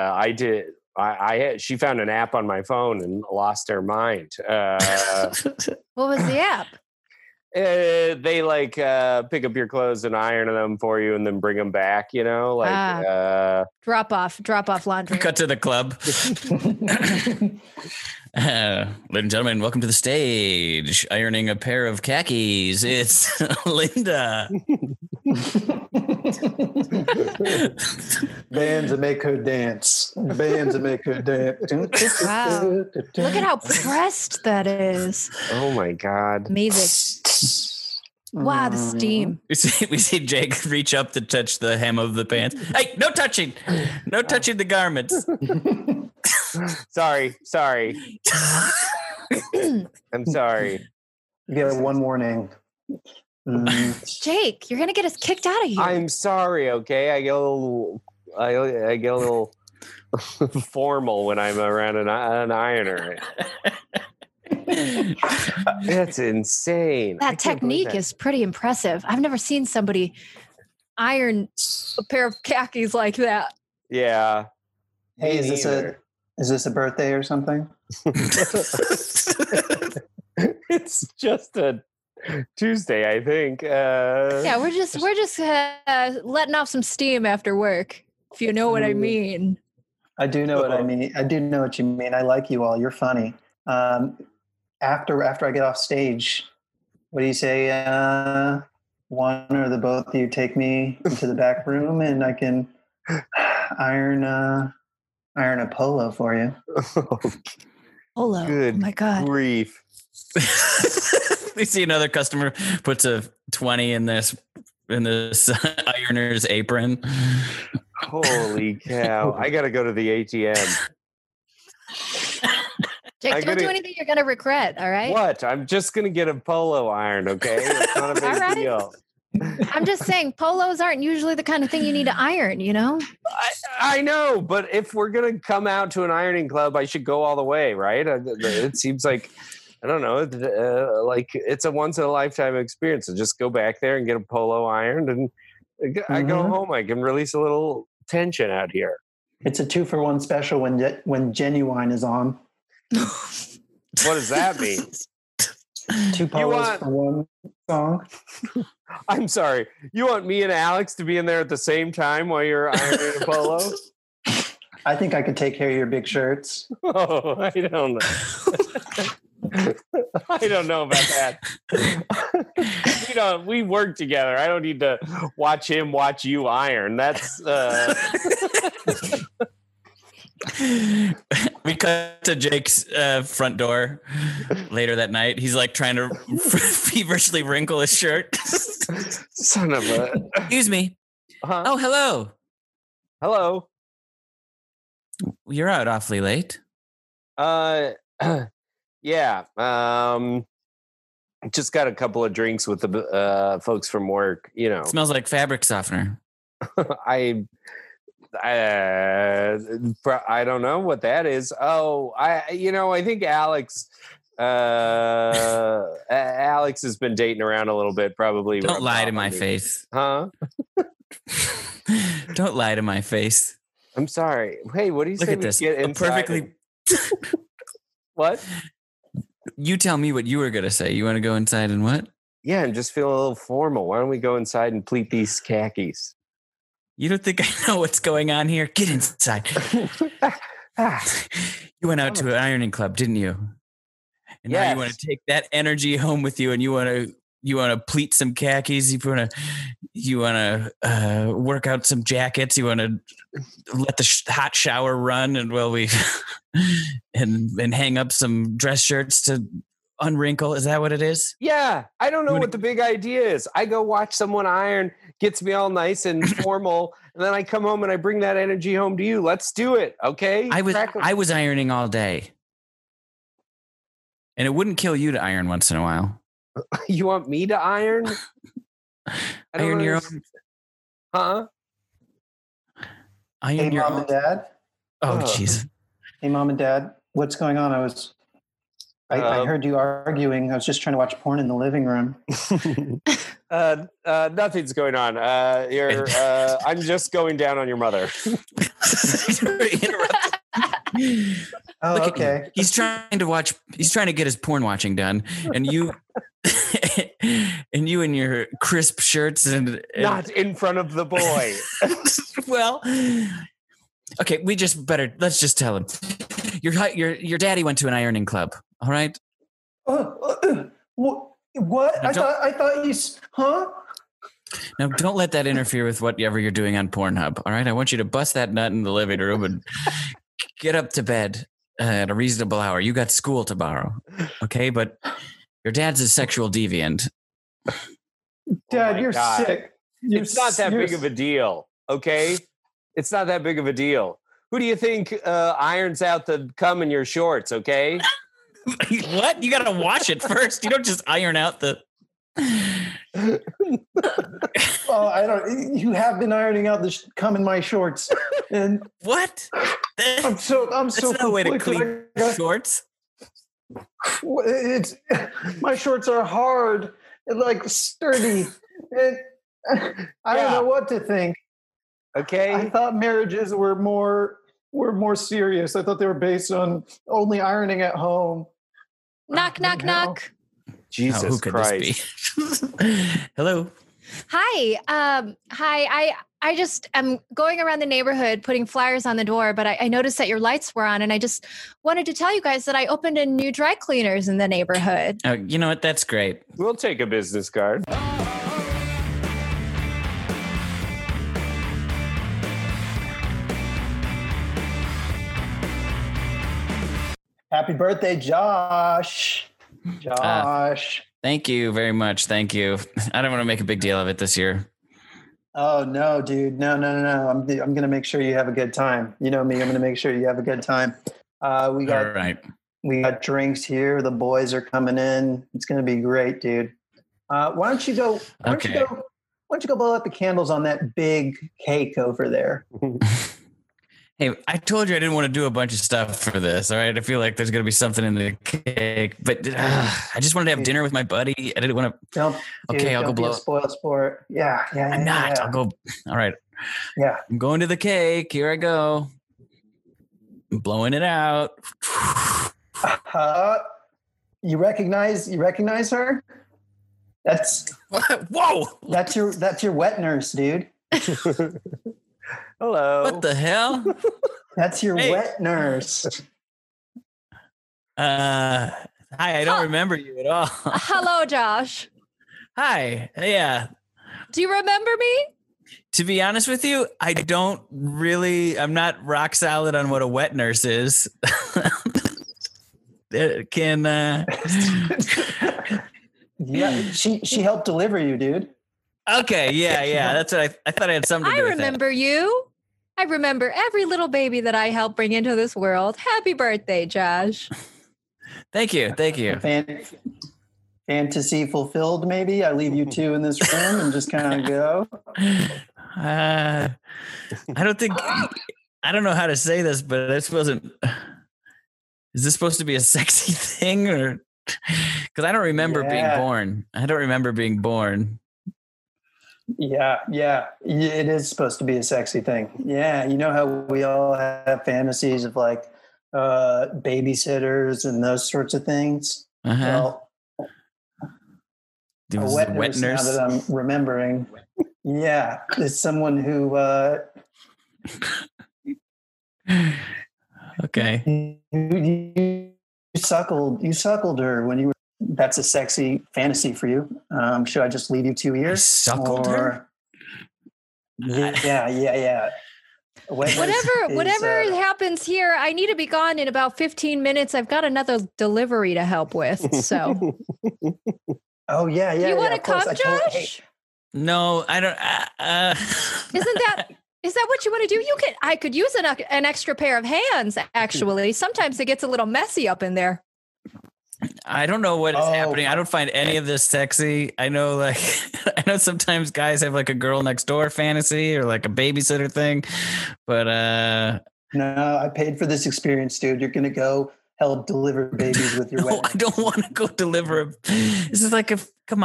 S3: She found an app on my phone and lost her mind.
S5: What was the app?
S3: They like pick up your clothes and iron them for you and then bring them back, you know, like
S5: drop off laundry.
S2: Cut to the club. Ladies and gentlemen, welcome to the stage. Ironing a pair of khakis. It's Linda.
S4: Bands that make her dance. Bands that make her dance.
S5: Wow. Look at how pressed that is.
S3: Oh my God.
S5: Amazing. Wow, the steam.
S2: We see Jake reach up to touch the hem of the pants. Hey, no touching. No touching the garments.
S3: Sorry. I'm sorry.
S4: You get one warning.
S5: Jake, you're gonna get us kicked out of here.
S3: I'm sorry. Okay, I get a little formal when I'm around an ironer. That's insane.
S5: That technique is pretty impressive. I've never seen somebody iron a pair of khakis like that.
S3: Yeah.
S4: Hey, is this a birthday or something?
S3: It's just a Tuesday, I think.
S5: Yeah, we're just letting off some steam after work, if you know what I mean.
S4: I do know what I mean. I do know what you mean. I like you all. You're funny. After I get off stage, what do you say? One or the both of you take me into the back room, and I can iron a polo for you.
S5: Polo.
S3: Good
S5: oh my God.
S3: grief.
S2: We see another customer puts a 20 in this ironer's apron.
S3: Holy cow. I got to go to the ATM.
S5: Jake, don't do anything you're going to regret, all right?
S3: What? I'm just going to get a polo iron, okay? It's not a big
S5: All right.
S3: deal.
S5: I'm just saying, polos aren't usually the kind of thing you need to iron, you know?
S3: I know, but if we're going to come out to an ironing club, I should go all the way, right? It seems like, I don't know, like it's a once in a lifetime experience. So just go back there and get a polo ironed, and I go home. I can release a little tension out here.
S4: It's a 2-for-1 special when Genuine is on.
S3: What does that mean?
S4: 2 polos for 1 song.
S3: I'm sorry. You want me and Alex to be in there at the same time while you're ironing a polo?
S4: I think I could take care of your big shirts.
S3: Oh, I don't know. I don't know about that. We work together. I don't need to watch him watch you iron. That's
S2: We cut to Jake's front door later that night. He's like trying to feverishly wrinkle his shirt.
S3: Son of a.
S2: Excuse me.
S3: Uh-huh.
S2: Oh, hello.
S3: Hello.
S2: You're out awfully late.
S3: Yeah. Just got a couple of drinks with the folks from work.
S2: It smells like fabric softener.
S3: I don't know what that is. Oh, I think Alex has been dating around a little bit, probably.
S2: Don't lie to my face.
S3: Huh?
S2: Don't lie to my face.
S3: I'm sorry. Hey, what do you
S2: Look
S3: say?
S2: at this.
S3: Perfectly. What?
S2: You tell me what you were going to say. You want to go inside and what?
S3: Yeah, I'm just feeling a little formal. Why don't we go inside and pleat these khakis?
S2: You don't think I know what's going on here? Get inside. You went out to an ironing club, didn't you? And now you want to take that energy home with you, and you want to pleat some khakis. You want to work out some jackets. You want to let the hot shower run, and and hang up some dress shirts to unwrinkle. Is that what it is?
S3: Yeah, I don't know what the big idea is. I go watch someone iron, gets me all nice and formal, and then I come home and I bring that energy home to you. Let's do it, okay?
S2: I was ironing all day, and it wouldn't kill you to iron once in a while.
S3: You want me to iron?
S2: Iron your own.
S3: Huh?
S2: Iron
S4: Hey,
S2: your
S4: Mom
S2: own.
S4: and Dad.
S2: Oh, jeez.
S4: Hey, Mom and Dad. What's going on? I heard you arguing. I was just trying to watch porn in the living room.
S3: Nothing's going on. I'm just going down on your mother.
S4: Oh, okay.
S2: He's trying to get his porn watching done, and you and your crisp shirts and
S3: not in front of the boy.
S2: Well, okay, let's just tell him. Your daddy went to an ironing club. All right.
S4: What?
S2: Now
S4: I thought you. Huh?
S2: Now, don't let that interfere with whatever you're doing on Pornhub. All right. I want you to bust that nut in the living room and get up to bed at a reasonable hour. You got school tomorrow. Okay. But your dad's a sexual deviant.
S4: Dad, you're sick.
S3: It's not that big of a deal. Okay. It's not that big of a deal. Who do you think irons out the cum in your shorts? Okay.
S2: What? You got to wash it first. You don't just iron out the.
S4: Oh, I don't. You have been ironing out the cum in my shorts, and
S2: what?
S4: I'm so.
S2: That's no way to clean shorts.
S4: It's my shorts are hard and like sturdy, and I don't know what to think.
S3: Okay.
S4: I thought marriages were more serious. I thought they were based on only ironing at home.
S5: Knock, knock, knock.
S3: Jesus
S2: who could
S3: Christ.
S2: This be? Hello.
S5: Hi. Hi. I just am going around the neighborhood putting flyers on the door, but I noticed that your lights were on, and I just wanted to tell you guys that I opened a new dry cleaners in the neighborhood.
S2: Oh, you know what? That's great.
S3: We'll take a business card.
S4: Happy birthday, Josh. Josh.
S2: Thank you very much. Thank you. I don't want to make a big deal of it this year.
S4: Oh no, dude. No. I'm going to make sure you have a good time. You know me. I'm going to make sure you have a good time. We
S2: All right.
S4: got drinks here. The boys are coming in. It's going to be great, dude. Why don't you go blow out the candles on that big cake over there?
S2: Hey, I told you I didn't want to do a bunch of stuff for this. All right. I feel like there's going to be something in the cake, but I just wanted to have dinner with my buddy. I didn't want to. I'll go blow.
S4: Spoil sport. Yeah.
S2: I'm not.
S4: Yeah.
S2: I'll go. All right.
S4: Yeah.
S2: I'm going to the cake. Here I go. I'm blowing it out.
S4: You recognize her? That's
S2: whoa.
S4: That's your wet nurse, dude.
S3: Hello.
S2: What the hell?
S4: That's your wet nurse.
S2: Hi, I don't remember you at all.
S5: Hello, Josh.
S2: Hi. Yeah.
S5: Do you remember me?
S2: To be honest with you, I don't really. I'm not rock solid on what a wet nurse is.
S4: Yeah, she helped deliver you, dude.
S2: Okay, yeah. That's what I thought I had something to do with
S5: remember you. I remember every little baby that I helped bring into this world. Happy birthday, Josh.
S2: Thank you.
S4: Fantasy fulfilled, maybe. I leave you two in this room and just kind of go.
S2: I don't know how to say this, but this wasn't. Is this supposed to be a sexy thing, or because I don't remember being born? I don't remember being born.
S4: Yeah, it is supposed to be a sexy thing. Yeah, you know how we all have fantasies of like babysitters and those sorts of things. Well, a wet nurse, now that I'm remembering. Yeah, it's someone who.
S2: Okay.
S4: You suckled her when you were. That's a sexy fantasy for you. Should I just leave you two here?
S2: Suckled her?
S4: Yeah.
S5: Whatever happens here, I need to be gone in about 15 minutes. I've got another delivery to help with. So.
S4: Oh yeah.
S5: You want to come, Josh?
S2: No, I don't.
S5: Is that what you want to do? I could use an extra pair of hands. Actually, sometimes it gets a little messy up in there.
S2: I don't know what is happening. I don't find any of this sexy. I know sometimes guys have like a girl next door fantasy or like a babysitter thing, but
S4: no, I paid for this experience, dude. You're gonna go help deliver babies with your.
S2: No, I don't want to go deliver. This is like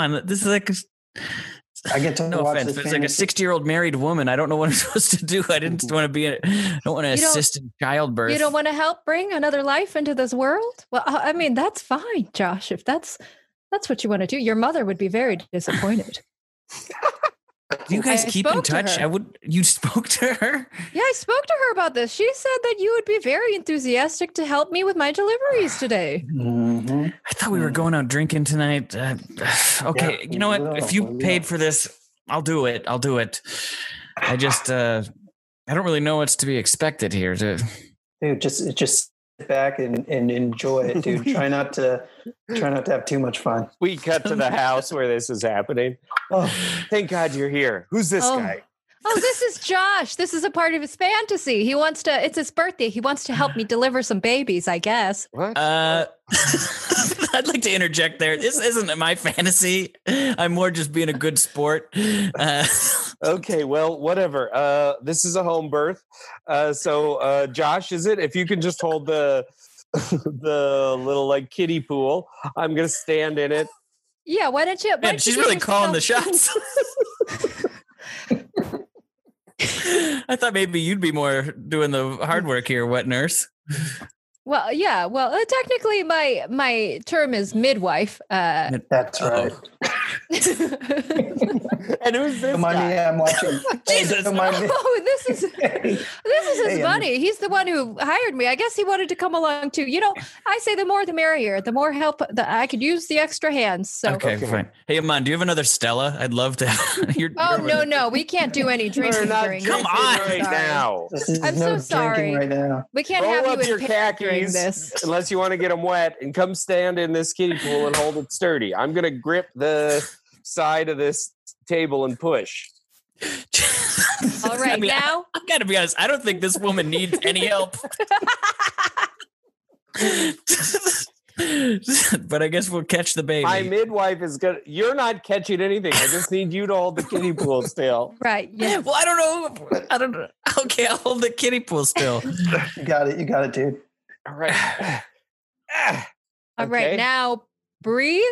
S4: I get to
S2: no
S4: watch
S2: offense, but it's like a 60-year-old married woman. I don't know what I'm supposed to do. I didn't want to be. I don't want to assist in childbirth.
S5: You don't want to help bring another life into this world. Well, I mean, that's fine, Josh. If that's what you want to do, your mother would be very disappointed.
S2: Do you guys keep in touch? You spoke to her?
S5: Yeah, I spoke to her about this. She said that you would be very enthusiastic to help me with my deliveries today.
S4: Mm-hmm.
S2: I thought we were going out drinking tonight. Okay,
S4: yeah,
S2: you know what? If you paid for this, I'll do it. I just, I don't really know what's to be expected here.
S4: Dude, just sit back and enjoy it, dude. Try not to have too much fun.
S3: We cut to the house where this is happening. Oh, thank God you're here. Who's this guy?
S5: Oh, this is Josh. This is a part of his fantasy. It's his birthday. He wants to help me deliver some babies, I guess.
S3: What?
S2: I'd like to interject there. This isn't my fantasy. I'm more just being a good sport.
S3: Okay, well, whatever. This is a home birth. So Josh, is it? If you can just hold the little like kiddie pool, I'm gonna stand in it.
S5: Yeah, why don't you?
S2: Man, she's really calling the shots. I thought maybe you'd be more doing the hard work here, wet nurse.
S5: Well, yeah. Well, technically, my term is midwife.
S4: That's right.
S3: And who's this
S4: Don't mind me,
S3: guy?
S4: I'm watching.
S2: Jesus.
S4: Don't mind me.
S5: Oh, this is his
S4: Hey,
S5: buddy. He's the one who hired me. I guess he wanted to come along too. I say the more the merrier. The more help that I could use the extra hands. So
S2: Okay, fine. Hey, Aman, do you have another Stella? I'd love to.
S5: no, we can't do any
S3: We're
S5: drinking
S3: not
S5: during
S3: drinking
S5: this.
S2: on.
S3: right
S5: Sorry.
S3: now.
S4: This is
S5: I'm
S4: no
S5: so sorry.
S4: drinking right now.
S5: We can't
S3: Roll
S5: have
S3: up
S5: you
S3: your
S5: in panic during
S3: khakis,
S5: this.
S3: unless you want to get them wet, and come stand in this kiddie pool and hold it sturdy. I'm gonna grip the side of this table and push.
S5: All right, now
S2: I've got to be honest. I don't think this woman needs any help. But I guess we'll catch the baby.
S3: My midwife is gonna. You're not catching anything. I just need you to hold the kiddie pool still.
S5: right. Yeah.
S2: Well, I don't know. Okay, I'll hold the kiddie pool still.
S4: You got it, dude.
S3: All right.
S5: All right,
S3: Okay.
S5: now breathe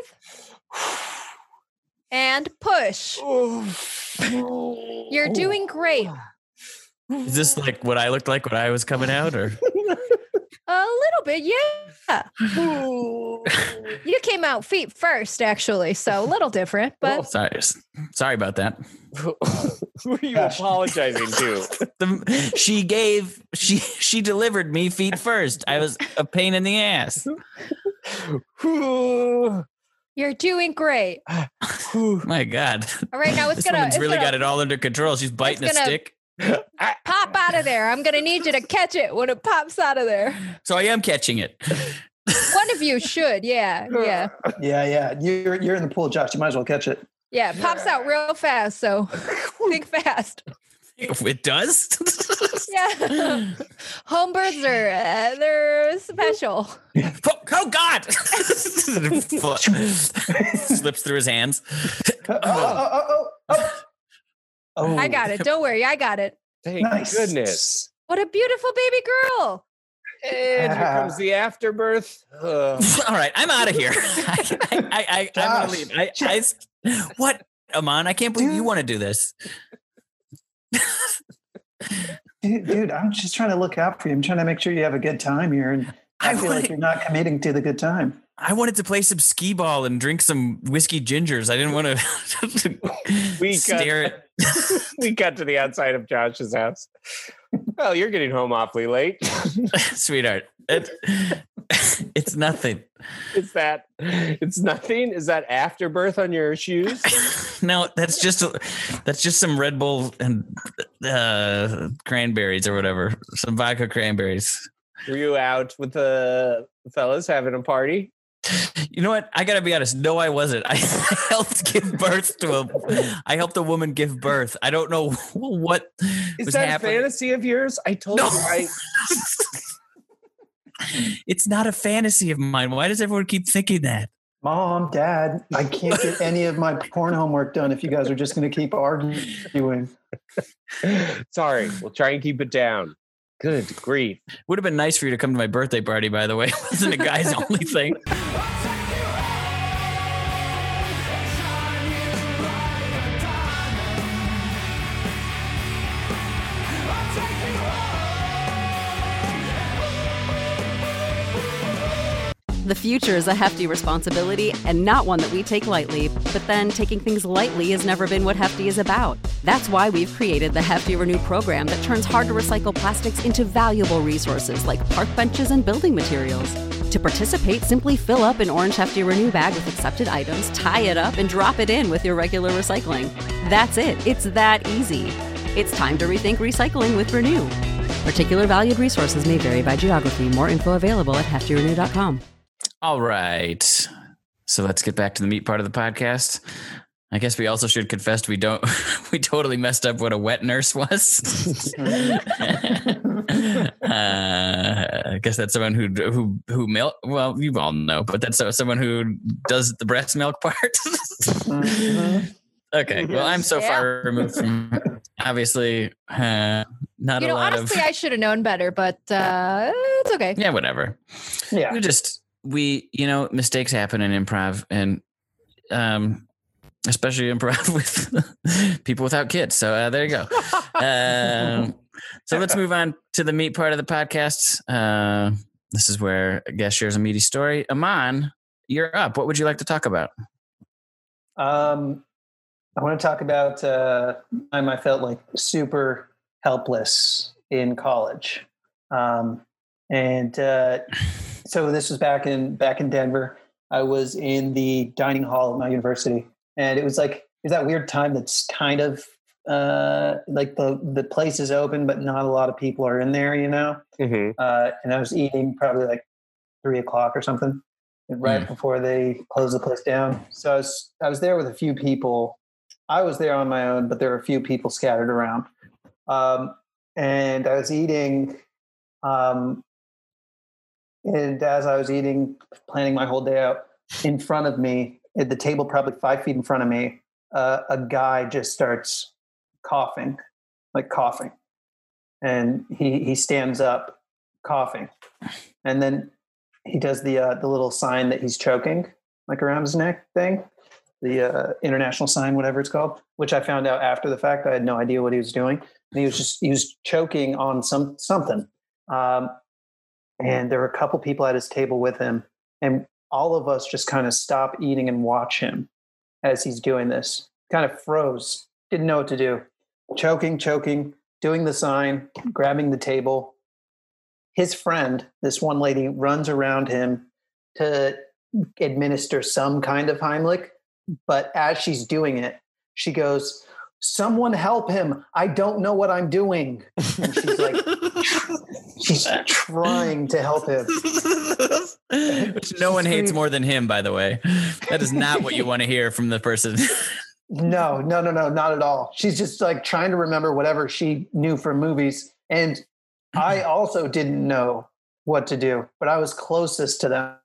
S5: and push. You're doing great.
S2: Is this like what I looked like when I was coming out, or?
S5: A little bit, yeah. You came out feet first, actually, so a little different, but
S2: Sorry about that.
S3: Who are you
S4: Gosh.
S3: apologizing to?
S2: She delivered me feet first. I was a pain in the ass.
S5: you're doing great.
S2: My God.
S5: All right, now
S2: This woman's really got it all under control. She's biting a
S5: gonna-
S2: stick.
S5: pop out of there. I'm gonna need you to catch it when it pops out of there.
S2: So I am catching it.
S5: One of you should, yeah.
S4: Yeah. You're in the pool, Josh. You might as well catch it.
S5: Yeah, it pops out real fast, so think fast.
S2: It does?
S5: Yeah. Home birds are they're special.
S2: Oh God! Slips through his hands.
S4: Oh,
S5: I got it. Don't worry, I got it.
S3: Thank
S4: Nice.
S3: goodness.
S5: What a beautiful baby girl.
S3: And here comes the afterbirth.
S2: All right, I'm out of here. I'm gonna leave. What, Aman? I can't believe you want to do this.
S4: Dude, I'm just trying to look out for you. I'm trying to make sure you have a good time here. And I feel like you're not committing to the good time.
S2: I wanted to play some skee ball and drink some whiskey gingers. I didn't want to stare at.
S3: We got to the outside of Josh's house. Well, you're getting home awfully late.
S2: Sweetheart. It's nothing.
S3: It's nothing. Is that afterbirth on your shoes?
S2: No, that's just some Red Bull and cranberries or whatever. Some vodka cranberries.
S3: Were you out with the fellas having a party?
S2: You know what? I gotta be honest. No, I wasn't. I helped give birth to I helped a woman give birth. I don't know what
S3: Is
S2: was
S3: that
S2: happening.
S3: a fantasy of yours? I told
S2: No.
S3: you.
S2: It's not a fantasy of mine. Why does everyone keep thinking that?
S4: Mom, Dad, I can't get any of my porn homework done if you guys are just going to keep arguing.
S3: Sorry, we'll try and keep it down. Good grief.
S2: Would have been nice for you to come to my birthday party, by the way. It wasn't a guy's only thing.
S1: The future is a hefty responsibility and not one that we take lightly. But then taking things lightly has never been what Hefty is about. That's why we've created the Hefty Renew program that turns hard-to-recycle plastics into valuable resources like park benches and building materials. To participate, simply fill up an orange Hefty Renew bag with accepted items, tie it up, and drop it in with your regular recycling. That's it. It's that easy. It's time to rethink recycling with Renew. Particular valued resources may vary by geography. More info available at heftyrenew.com.
S2: All right. So let's get back to the meat part of the podcast. I guess we also should confess we totally messed up what a wet nurse was. I guess that's someone who milk. Well, you all know, but that's someone who does the breast milk part. Okay. Well, I'm so far removed from obviously not a lot
S5: honestly,
S2: of.
S5: I should have known better, but it's okay.
S2: Yeah, whatever.
S4: Yeah.
S2: Mistakes happen in improv, and especially improv with people without kids. So there you go. So let's move on to the meat part of the podcast. This is where a guest shares a meaty story. Aman, you're up. What would you like to talk about?
S4: I want to talk about time I felt like super helpless in college. So this was back in Denver. I was in the dining hall at my university, and it was that weird time that's kind of like the place is open, but not a lot of people are in there, you know?
S3: Mm-hmm.
S4: And I was eating probably like 3:00 or something, right before they closed the place down. So I was there with a few people. I was there on my own, but there were a few people scattered around. And I was eating, and as I was eating, planning my whole day out, in front of me, at the table probably 5 feet in front of me, a guy just starts coughing, and he stands up coughing, and then he does the little sign that he's choking, like around his neck thing, the international sign, whatever it's called, which I found out after the fact. I had no idea what he was doing, and he was choking on something. And there were a couple people at his table with him, and all of us just kind of stop eating and watch him as he's doing this. Kind of froze, didn't know what to do. Choking, doing the sign, grabbing the table. His friend, this one lady, runs around him to administer some kind of Heimlich, but as she's doing it, she goes, "Someone help him. I don't know what I'm doing." And she's like, she's trying to help him.
S2: Which no one hates more than him, by the way. That is not what you want to hear from the person.
S4: No, not at all. She's just like trying to remember whatever she knew from movies. And I also didn't know what to do, but I was closest to them.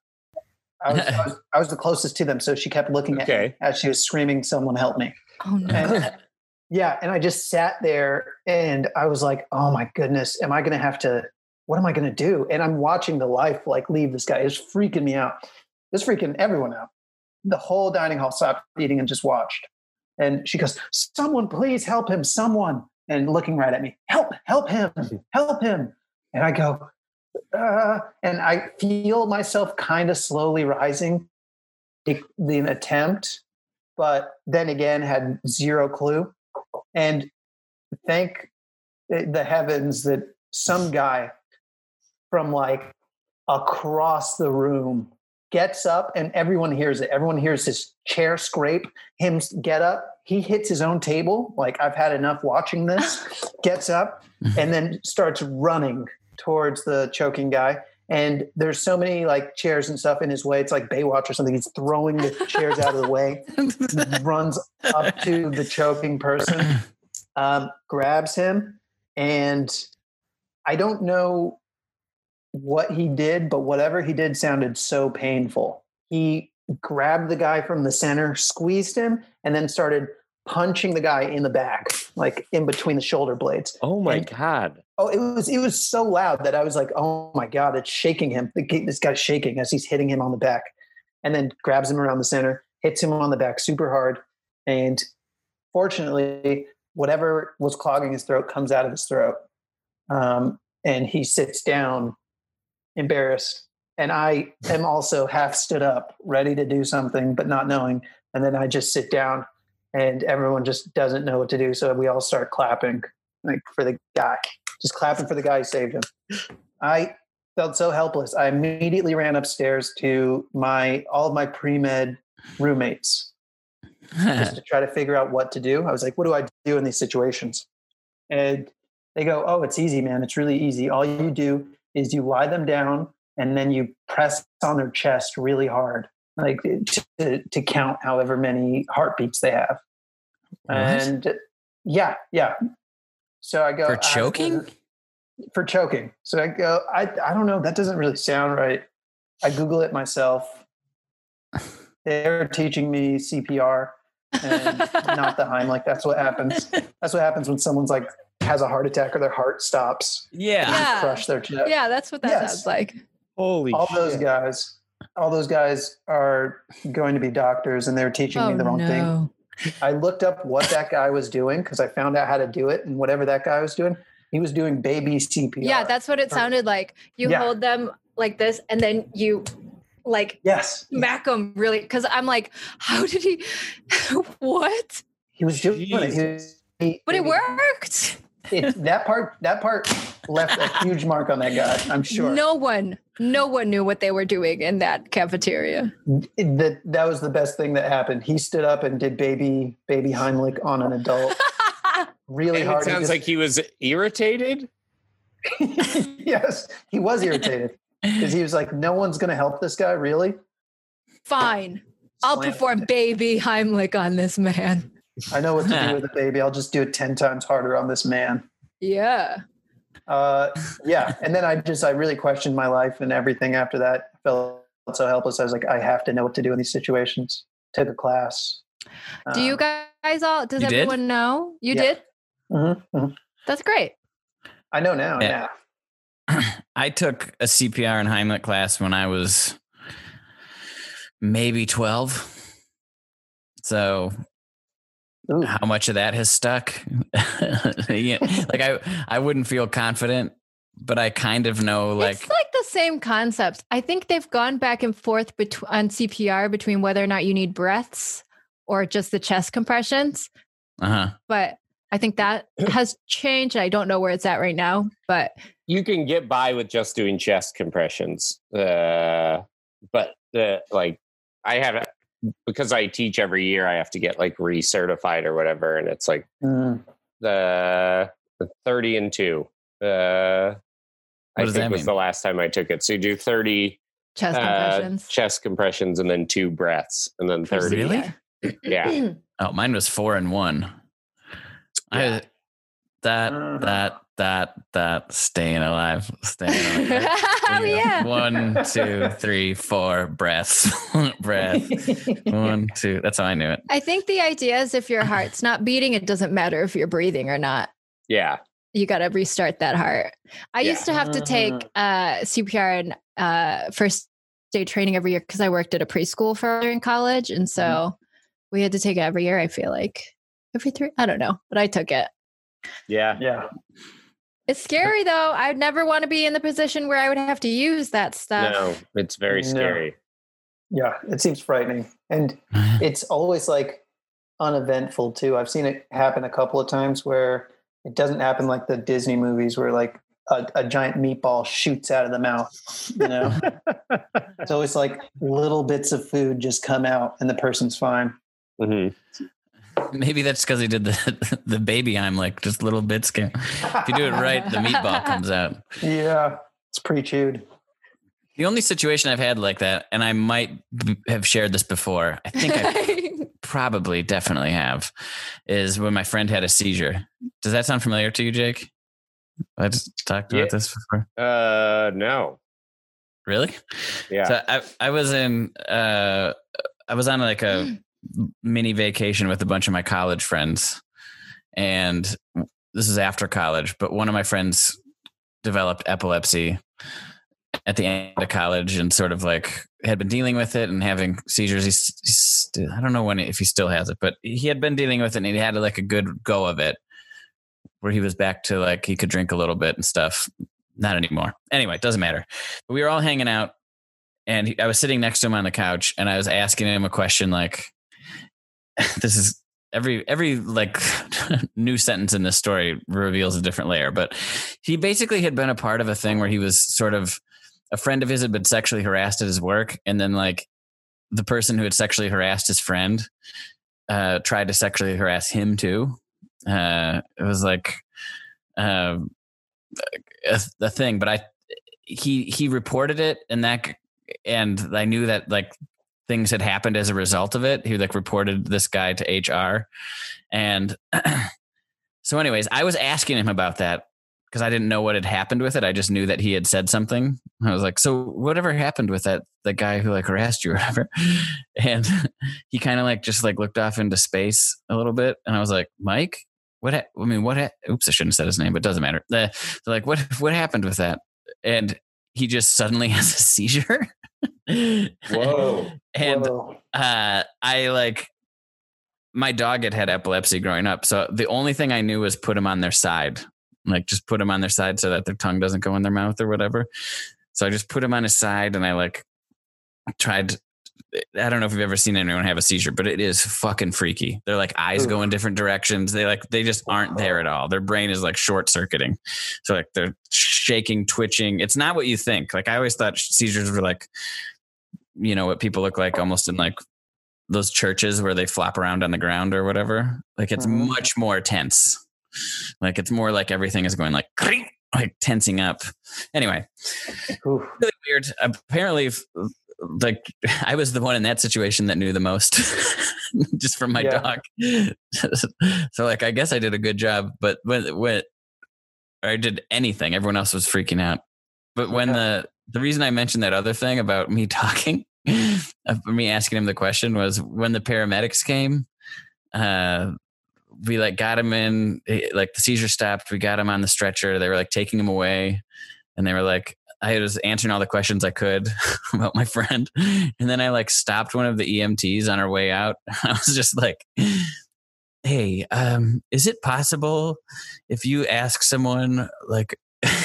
S4: I was the closest to them. So she kept looking at me as she was screaming, "Someone help me."
S5: Oh no.
S4: And I just sat there and I was like, oh my goodness, what am I going to do? And I'm watching the life like leave this guy. It's freaking me out. It's freaking everyone out. The whole dining hall stopped eating and just watched. And she goes, "Someone please help him, someone." And looking right at me, help him. And I go, and I feel myself kind of slowly rising the attempt, but then again had zero clue. And thank the heavens that some guy from like across the room gets up, and everyone hears it. Everyone hears his chair scrape, him get up. He hits his own table. Like, I've had enough watching this. Gets up and then starts running towards the choking guy. And there's so many like chairs and stuff in his way. It's like Baywatch or something. He's throwing the chairs out of the way, runs up to the choking person, grabs him. And I don't know what he did, but whatever he did sounded so painful. He grabbed the guy from the center, squeezed him, and then started punching the guy in the back, like in between the shoulder blades.
S3: Oh my God.
S4: Oh, it was so loud that I was like, oh my God, it's shaking him. This guy's shaking as he's hitting him on the back, and then grabs him around the center, hits him on the back super hard. And fortunately, whatever was clogging his throat comes out of his throat. And he sits down, embarrassed. And I am also half stood up, ready to do something, but not knowing. And then I just sit down, and everyone just doesn't know what to do. So we all start clapping, like for the guy, just clapping for the guy who saved him. I felt so helpless. I immediately ran upstairs to all of my pre-med roommates just to try to figure out what to do. I was like, what do I do in these situations? And they go, "Oh, it's easy, man. It's really easy. All you do is you lie them down, and then you press on their chest really hard, like to count however many heartbeats they have." What? And yeah. So I go,
S2: for choking?
S4: For choking. So I go, I don't know. That doesn't really sound right. I Google it myself. They're teaching me CPR and not the Heimlich. That's what happens. That's what happens when someone's like has a heart attack or their heart stops.
S2: Yeah.
S4: Crush their chest.
S5: Yeah, that's what that sounds like.
S3: Holy shit.
S4: All those guys are going to be doctors, and they're teaching me the wrong thing. I looked up what that guy was doing because I found out how to do it, and whatever that guy was doing, he was doing baby CPR.
S5: Yeah, that's what it sounded like. You hold them like this, and then you like
S4: Yes.
S5: smack him really, because I'm like, how did he? What?
S4: He was doing it.
S5: But it worked.
S4: That part left a huge mark on that guy, I'm sure.
S5: No one knew what they were doing in that cafeteria.
S4: That was the best thing that happened. He stood up and did baby Heimlich on an adult. Really
S3: And
S4: hard.
S3: it sounds like he was irritated.
S4: Yes, he was irritated because he was like, "No one's going to help this guy, really."
S5: Fine, I'll
S4: Slam.
S5: perform baby Heimlich on this man.
S4: I know what to do with a baby. I'll just do it 10 times harder on this man.
S5: Yeah.
S4: Yeah. And then I really questioned my life and everything after that. I felt so helpless. I was like, I have to know what to do in these situations. Took a class.
S5: Do you guys all, does
S2: You did?
S5: everyone know? You
S4: Yeah.
S5: did?
S4: Mm-hmm.
S5: That's great.
S4: I know now.
S2: Yeah. I took a CPR and Heimlich class when I was maybe 12. So
S4: Ooh.
S2: how much of that has stuck? Yeah, like I wouldn't feel confident, but I kind of know
S5: It's like the same concept. I think they've gone back and forth on CPR between whether or not you need breaths or just the chest compressions. But I think that has changed. I don't know where it's at right now, but
S3: You can get by with just doing chest compressions. But like I have, because I teach every year, I have to get like recertified or whatever. And it's like the 30 and 2. I think was the last time I took it. So you do 30
S5: chest compressions
S3: and then 2 breaths and then
S5: for
S3: 30.
S2: Really?
S5: CPR.
S3: Yeah.
S2: Oh, mine was 4 and 1.
S3: Yeah.
S2: That staying alive.
S5: Oh, yeah.
S2: 1, 2, 3, 4 breaths. Breath. 1, 2. That's how I knew it.
S5: I think the idea is if your heart's not beating, it doesn't matter if you're breathing or not.
S3: Yeah.
S5: You got to restart that heart. I used to have to take CPR and first day training every year because I worked at a preschool in college. And so we had to take it every year, I feel like. Every 3, I don't know, but I took it.
S3: Yeah.
S4: Yeah.
S5: It's scary though. I'd never want to be in the position where I would have to use that stuff.
S3: No, it's very scary.
S4: Yeah. It seems frightening. And it's always like uneventful too. I've seen it happen a couple of times where it doesn't happen like the Disney movies where like a giant meatball shoots out of the mouth, you know? It's always like little bits of food just come out and the person's fine.
S3: Mm-hmm.
S2: Maybe that's because he did the baby Heimlich, just little bits. If you do it right, the meatball comes out.
S4: Yeah. It's pre-chewed.
S2: The only situation I've had like that, and I might have shared this before, I think I probably definitely have, is when my friend had a seizure. Does that sound familiar to you, Jake? I just talked about this before.
S3: No.
S2: Really?
S3: Yeah.
S2: So I was on like a mini vacation with a bunch of my college friends, and this is after college, but one of my friends developed epilepsy at the end of college and sort of like had been dealing with it and having seizures. He's I don't know if he still has it, but he had been dealing with it and he had like a good go of it where he was back to like, he could drink a little bit and stuff. Not anymore. Anyway, it doesn't matter. But we were all hanging out and I was sitting next to him on the couch and I was asking him a question like, this is every like new sentence in this story reveals a different layer, but he basically had been a part of a thing where he was sort of, a friend of his had been sexually harassed at his work. And then like the person who had sexually harassed his friend tried to sexually harass him too. It was like a thing, but he reported it and I knew that like things had happened as a result of it. He like reported this guy to HR. And so anyways, I was asking him about that because I didn't know what had happened with it. I just knew that he had said something. I was like, so whatever happened with the guy who like harassed you or whatever? And he kind of like just like looked off into space a little bit. And I was like, Mike, oops, I shouldn't have said his name, but it doesn't matter. So like, what happened with that? And he just suddenly has a seizure.
S3: Whoa.
S2: And I like, my dog had epilepsy growing up. So the only thing I knew was put him on their side, like just put him on their side so that their tongue doesn't go in their mouth or whatever. So I just put him on his side and I like tried. I don't know if you've ever seen anyone have a seizure, but it is fucking freaky. Their like eyes go in different directions. They just aren't there at all. Their brain is like short circuiting. So like they're shaking, twitching. It's not what you think. Like I always thought seizures were like, you know, what people look like almost in like those churches where they flop around on the ground or whatever. Like it's much more tense. Like it's more like everything is going like tensing up. Anyway, really weird. Apparently, like I was the one in that situation that knew the most, just from my dog. So like I guess I did a good job. But when I did anything, everyone else was freaking out. But when the reason I mentioned that other thing about me talking, me asking him the question was when the paramedics came. We like got him in, like the seizure stopped. We got him on the stretcher. They were like taking him away, and they were like, I was answering all the questions I could about my friend, and then I like stopped one of the EMTs on our way out. I was just like, "Hey, is it possible if you ask someone like?"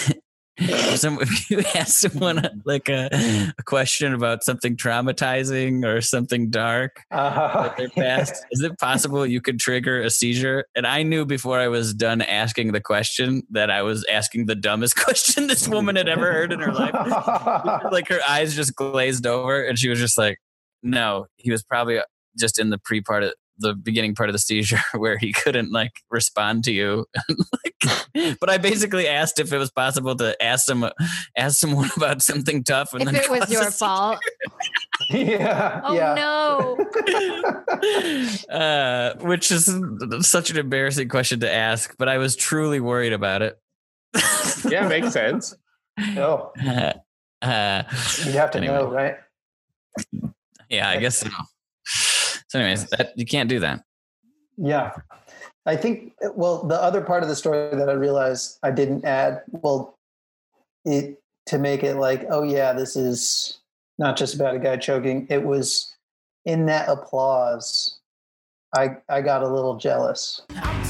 S2: If you ask someone like a question about something traumatizing or something dark that their past, is it possible you could trigger a seizure? And I knew before I was done asking the question that I was asking the dumbest question this woman had ever heard in her life. Like her eyes just glazed over, and she was just like, "No, he was probably just in the beginning part of the seizure where he couldn't like respond to you." But I basically asked if it was possible to ask someone about something tough. And
S5: if
S2: then
S5: it was your fault. No.
S2: Which is such an embarrassing question to ask, but I was truly worried about it.
S3: Yeah, makes sense.
S4: No. You'd have to know, right?
S2: Yeah, I guess so. So anyways, you can't do that.
S4: Yeah. I think, well, the other part of the story that I realized I didn't add, to make it like, oh yeah, this is not just about a guy choking. It was in that applause. I got a little jealous.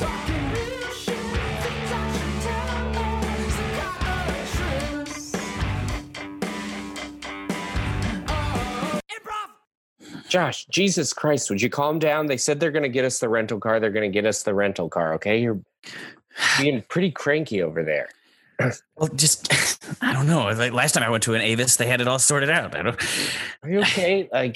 S3: Josh, Jesus Christ, would you calm down? They said they're going to get us the rental car. They're going to get us the rental car. Okay. You're being pretty cranky over there.
S2: Well, just, I don't know. Like last time I went to an Avis, they had it all sorted out.
S3: Are you okay? I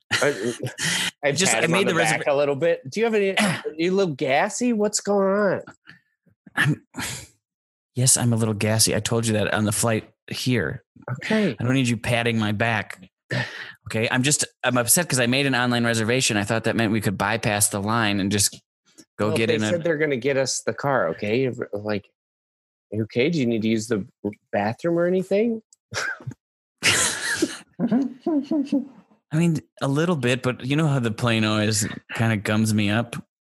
S3: made the back a little bit. Do you have any, are you a little gassy? What's going on?
S2: Yes, I'm a little gassy. I told you that on the flight here.
S3: Okay.
S2: I don't need you patting my back. Okay. I'm upset because I made an online reservation. I thought that meant we could bypass the line and just go get in. They said
S3: they're going to get us the car. Okay. Like, okay. Do you need to use the bathroom or anything?
S2: I mean, a little bit, but you know how the plane noise kind of gums me up.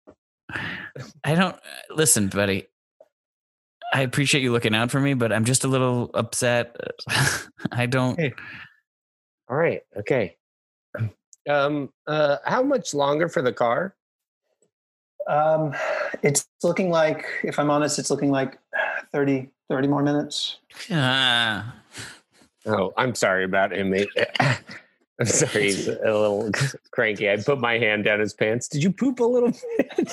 S2: Listen, buddy, I appreciate you looking out for me, but I'm just a little upset. I don't.
S3: Hey. All right. Okay. How much longer for the car?
S4: It's looking like, if I'm honest, it's looking like 30 more minutes.
S3: Oh, I'm sorry about him. I'm sorry. He's a little cranky. I put my hand down his pants. Did you poop a little bit?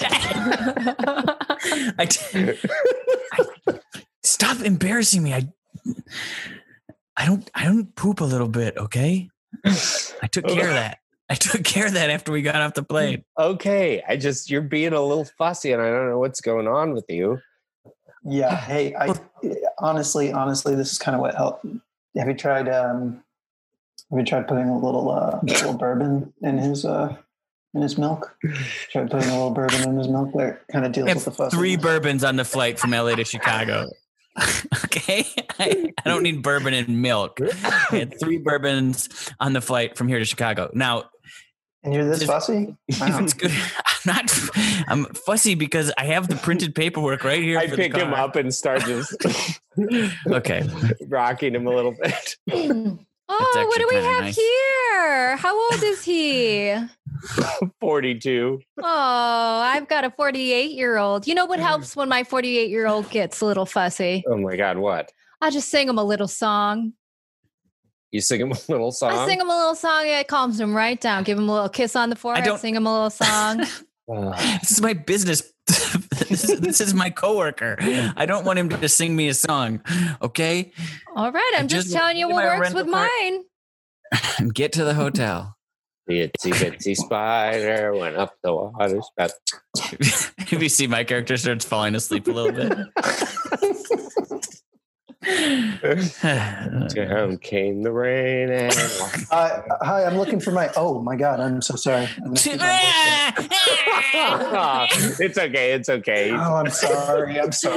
S2: Stop embarrassing me. I don't poop a little bit, okay? I took care of that. After we got off the plane.
S3: Okay. You're being a little fussy and I don't know what's going on with you.
S4: Yeah. Hey, honestly, this is kind of what helped. Have you tried putting a little bourbon in his milk? Tried putting a little bourbon in his milk that kind of deals with the fuss.
S2: 3 bourbons on the flight from LA to Chicago. Okay. I don't need bourbon and milk. I had 3 bourbons on the flight from here to Chicago. Now,
S4: and you're this fussy?
S2: Wow. It's good. I'm fussy because I have the printed paperwork right here.
S3: I pick him up and start just
S2: okay,
S3: rocking him a little bit.
S5: Oh, what do we have here? How old is he?
S3: 42.
S5: Oh, I've got a 48-year-old. You know what helps when my 48-year-old gets a little fussy?
S3: Oh my God, what?
S5: I just sing him a little song.
S3: You sing him a little song?
S5: I sing him a little song. It calms him right down. Give him a little kiss on the forehead. Sing him a little song.
S2: This is my business. This is my coworker. I don't want him to sing me a song. Okay.
S5: All right. I'm just telling you what works with mine.
S2: Get to the hotel.
S3: The itsy bitsy spider went up the water spout.
S2: If you see my character starts falling asleep a little bit.
S3: Down came the rain and
S4: hi, I'm looking for oh my God, I'm so sorry.
S3: It's okay.
S4: Oh, I'm sorry.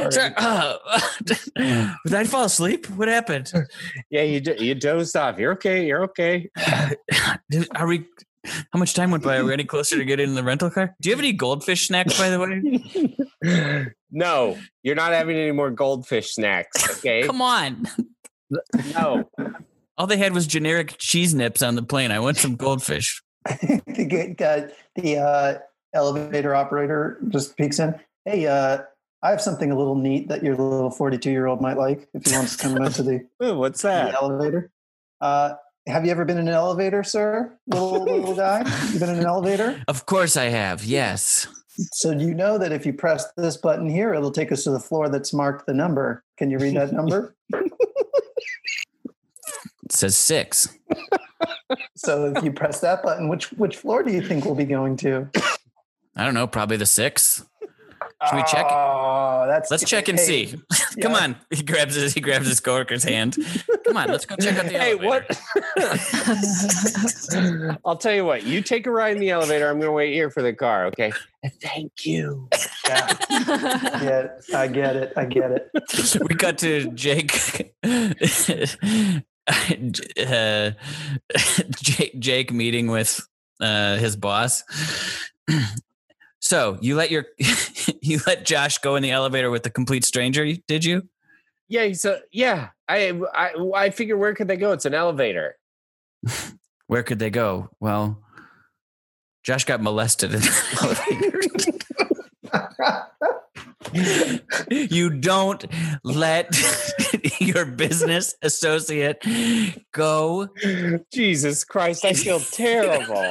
S2: Did I fall asleep? What happened?
S3: Yeah, you dozed off. You're okay.
S2: Are we? How much time went by? Are we any closer to getting in the rental car? Do you have any goldfish snacks, by the way?
S3: No, you're not having any more goldfish snacks. Okay,
S2: come on.
S3: No.
S2: All they had was generic cheese nips on the plane. I want some goldfish.
S4: The elevator operator just peeks in. Hey, I have something a little neat that your little 42-year-old might like if he wants to come into the,
S3: what's that?
S4: The elevator. Have you ever been in an elevator, sir? Little guy? You been in an elevator?
S2: Of course I have. Yes.
S4: So you know that if you press this button here, it'll take us to the floor that's marked the number. Can you read that number?
S2: It says 6.
S4: So if you press that button, which floor do you think we'll be going to?
S2: I don't know. Probably the 6. Should we check?
S4: Oh,
S2: let's check and see. Come on. He grabs his coworker's hand. Come on, let's go check out the elevator.
S3: What? I'll tell you what. You take a ride in the elevator. I'm going to wait here for the car. Okay. Thank you.
S4: Yeah, I get it.
S2: We got to Jake. Jake meeting with his boss. So you let Josh go in the elevator with a complete stranger, did you?
S3: Yeah, I figure where could they go? It's an elevator.
S2: Where could they go? Well, Josh got molested in the elevator. You don't let your business associate go.
S3: Jesus Christ, I feel terrible.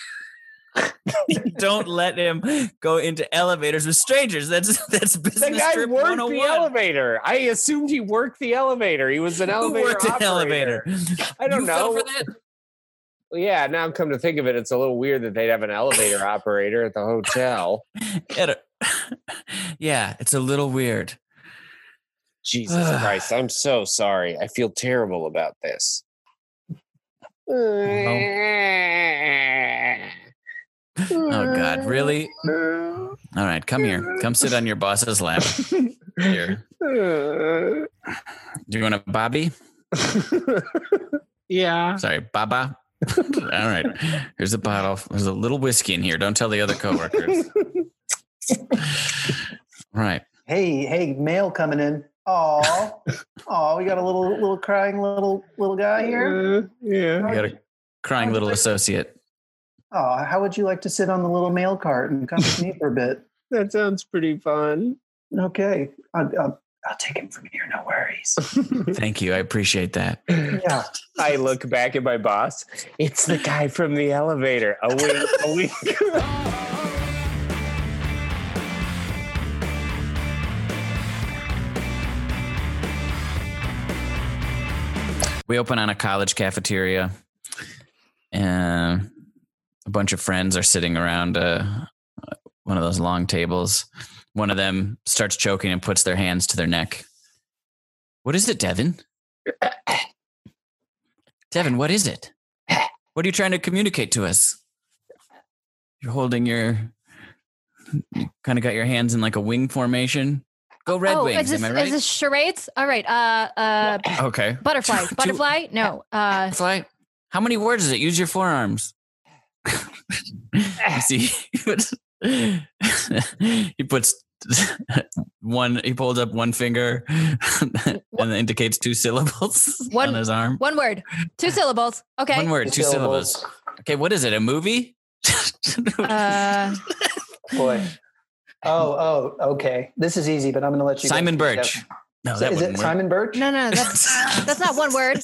S2: Don't let him go into elevators with strangers. That's business
S3: the guy
S2: trip
S3: worked
S2: 101.
S3: the elevator. I assumed he worked the elevator. He was an elevator operator. I don't know.
S2: Fell for that?
S3: Well, yeah, now come to think of it, it's a little weird that they'd have an elevator operator at the hotel.
S2: Yeah, it's a little weird.
S3: Jesus Christ, I'm so sorry. I feel terrible about this.
S2: Oh God, really? All right, come here. Come sit on your boss's lap. Here. Do you want a Bobby?
S3: Yeah.
S2: Sorry, Baba. All right. Here's a bottle. There's a little whiskey in here. Don't tell the other coworkers. Right.
S4: Hey, mail coming in. Oh, we got a little crying little guy here.
S3: Yeah.
S2: We got a crying little associate.
S4: Oh, how would you like to sit on the little mail cart and come with me for a bit?
S3: That sounds pretty fun.
S4: Okay. I'll take him from here. No worries.
S2: Thank you. I appreciate that.
S4: Yeah.
S3: I look back at my boss. It's the guy from the elevator. A wink.
S2: We open on a college cafeteria, and a bunch of friends are sitting around one of those long tables. One of them starts choking and puts their hands to their neck. What is it, Devin? Devin, what is it? What are you trying to communicate to us? You're holding you kind of got your hands in like a wing formation. Go Red Wings, am I right?
S5: Is this charades? All right.
S2: Okay.
S5: Butterfly. Butterfly? No.
S2: Butterfly? How many words is it? Use your forearms. You see, he puts he pulls up one finger and indicates 2 syllables on his arm.
S5: One word, 2 syllables. Okay.
S2: One word, 2 syllables. Okay, what is it? A movie?
S4: Boy. Oh, okay. This is easy, but I'm going to let you.
S2: Simon Birch. No,
S4: So
S2: that
S4: is it
S2: wouldn't work.
S4: Simon Birch?
S5: No, that's not one word.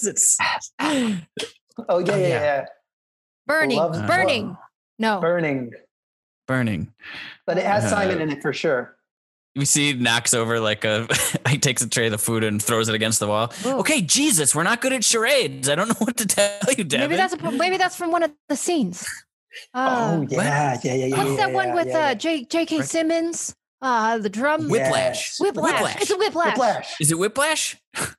S4: Oh yeah.
S5: Burning,
S4: Love-
S5: burning. No.
S4: Burning. But it has Simon in it for sure.
S2: We see knocks over he takes a tray of the food and throws it against the wall.
S5: Ooh.
S2: Okay, Jesus, we're not good at charades. I don't know what to tell you, Devin.
S5: Maybe that's from one of the scenes.
S4: Yeah.
S5: What's that one with J.K. Simmons? The drum.
S2: Whiplash.
S5: Whiplash. It's a whiplash.
S2: Is it Whiplash?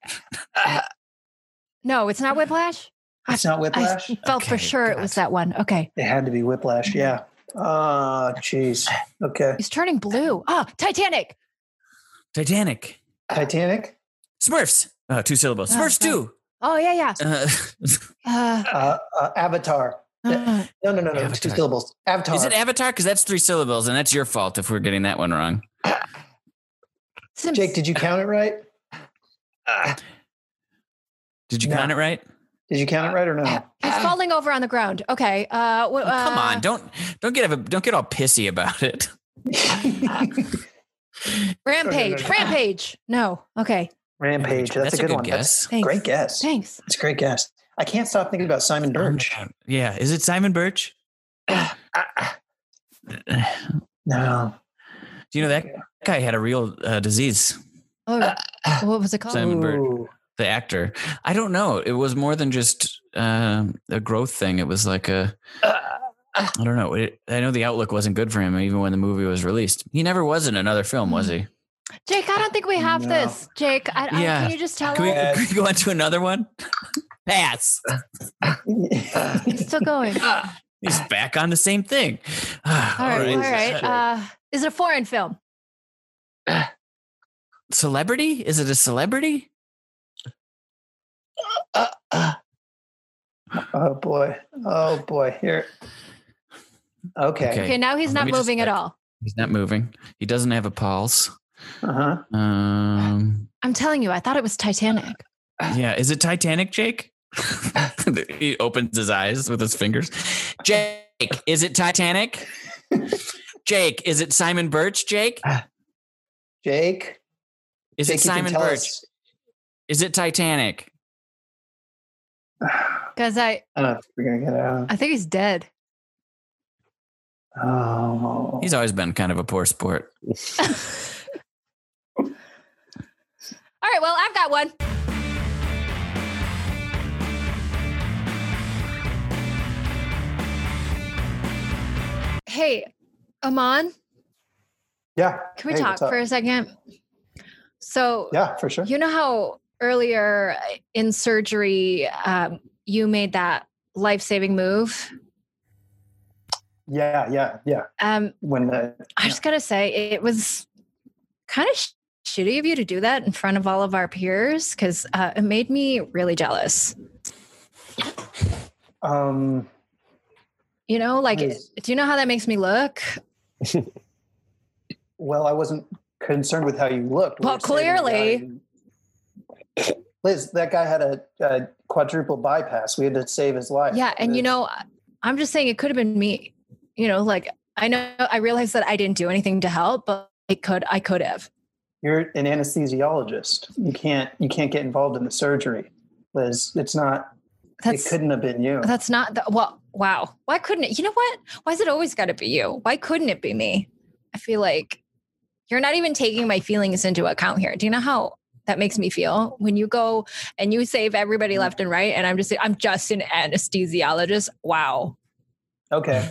S5: No, it's not Whiplash.
S4: It's not Whiplash?
S5: I felt for sure it was that one. Okay.
S4: It had to be Whiplash, yeah. Oh, jeez. Okay.
S5: He's turning blue. Titanic.
S2: Titanic.
S4: Smurfs.
S2: 2 syllables. Smurfs 2.
S5: Oh, yeah.
S4: Avatar. No.
S2: Avatar.
S4: 2 syllables. Avatar.
S2: Is it Avatar? Because that's 3 syllables, and that's your fault if we're getting that one wrong.
S4: Jake, did you count it right?
S2: Did you count it right?
S4: Did you count it right or no?
S5: He's falling over on the ground. Okay.
S2: Come on, don't get all pissy about it.
S5: Rampage.
S4: No.
S5: Rampage. No. Okay.
S4: Rampage. That's a good one.
S2: Guess.
S5: Thanks.
S4: Great guess.
S5: Thanks.
S4: That's a great guess. I can't stop thinking about Simon Birch.
S2: Yeah. Is it Simon Birch?
S4: No.
S2: Do you know that guy had a real disease?
S5: Oh, what was it called?
S2: Simon Birch,
S4: Ooh.
S2: the actor. I don't know. It was more than just a growth thing. It was like I don't know. I know the outlook wasn't good for him even when the movie was released. He never was in another film, was he?
S5: Jake, I don't think we have this. Jake, can you just tell us?
S2: Can we go on to another one? Pass.
S5: It's still going.
S2: He's back on the same thing.
S5: All right. Is it a foreign film?
S2: Celebrity? Is it a celebrity?
S4: Oh boy. Here. Okay.
S5: Okay, now he's not moving at all.
S2: He's not moving. He doesn't have a pulse.
S4: Uh-huh.
S5: I'm telling you, I thought it was Titanic.
S2: Yeah. Is it Titanic, Jake? He opens his eyes with his fingers. Jake, is it Titanic? Jake, is it Simon Birch, Jake?
S4: Jake?
S2: Is it Simon Birch? Is it Titanic?
S5: Because
S4: I don't know if we're going to get out.
S5: I think he's dead.
S4: Oh.
S2: He's always been kind of a poor sport.
S5: All right, well, I've got one. Hey, Aman,
S4: Yeah.
S5: can we talk for a second? So,
S4: yeah, for sure.
S5: you know how earlier in surgery, you made that life-saving move?
S4: Yeah. When
S5: I just gotta say, it was kind of shitty of you to do that in front of all of our peers because it made me really jealous. You know, like, do you know how that makes me look?
S4: Well, I wasn't concerned with how you looked.
S5: Well, clearly.
S4: Liz, that guy had a quadruple bypass. We had to save his life.
S5: Yeah. And, you know, I'm just saying it could have been me. You know, like, I realized that I didn't do anything to help, but I could have.
S4: You're an anesthesiologist. You can't get involved in the surgery, Liz. It couldn't have been you.
S5: That's not wow. Why couldn't it? You know what? Why is it always got to be you? Why couldn't it be me? I feel like you're not even taking my feelings into account here. Do you know how that makes me feel when you go and you save everybody left and right? And I'm just an anesthesiologist. Wow.
S4: Okay.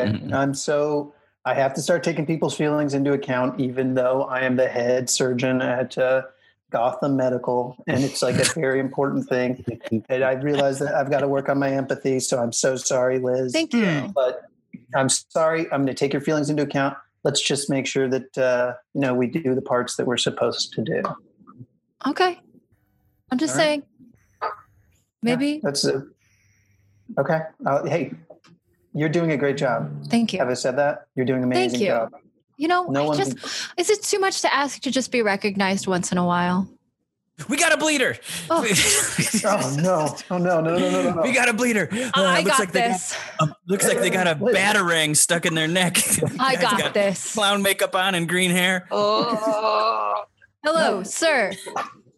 S4: I have to start taking people's feelings into account, even though I am the head surgeon at Gotham Medical. And it's like a very important thing. And I realize that I've got to work on my empathy. So I'm so sorry, Liz.
S5: Thank you.
S4: But I'm sorry. I'm going to take your feelings into account. Let's just make sure that, we do the parts that we're supposed to do.
S5: Okay. I'm just saying. Maybe.
S4: Yeah, okay. Hey, you're doing a great job.
S5: Thank you.
S4: Have I said that? You're doing an amazing job.
S5: You know, is it too much to ask to just be recognized once in a while?
S2: We got a bleeder.
S5: Oh,
S4: no.
S2: We got a bleeder.
S5: I got this.
S2: Looks like they got a batarang stuck in their neck.
S5: I got this.
S2: Clown makeup on and green hair.
S5: Oh. Hello, sir.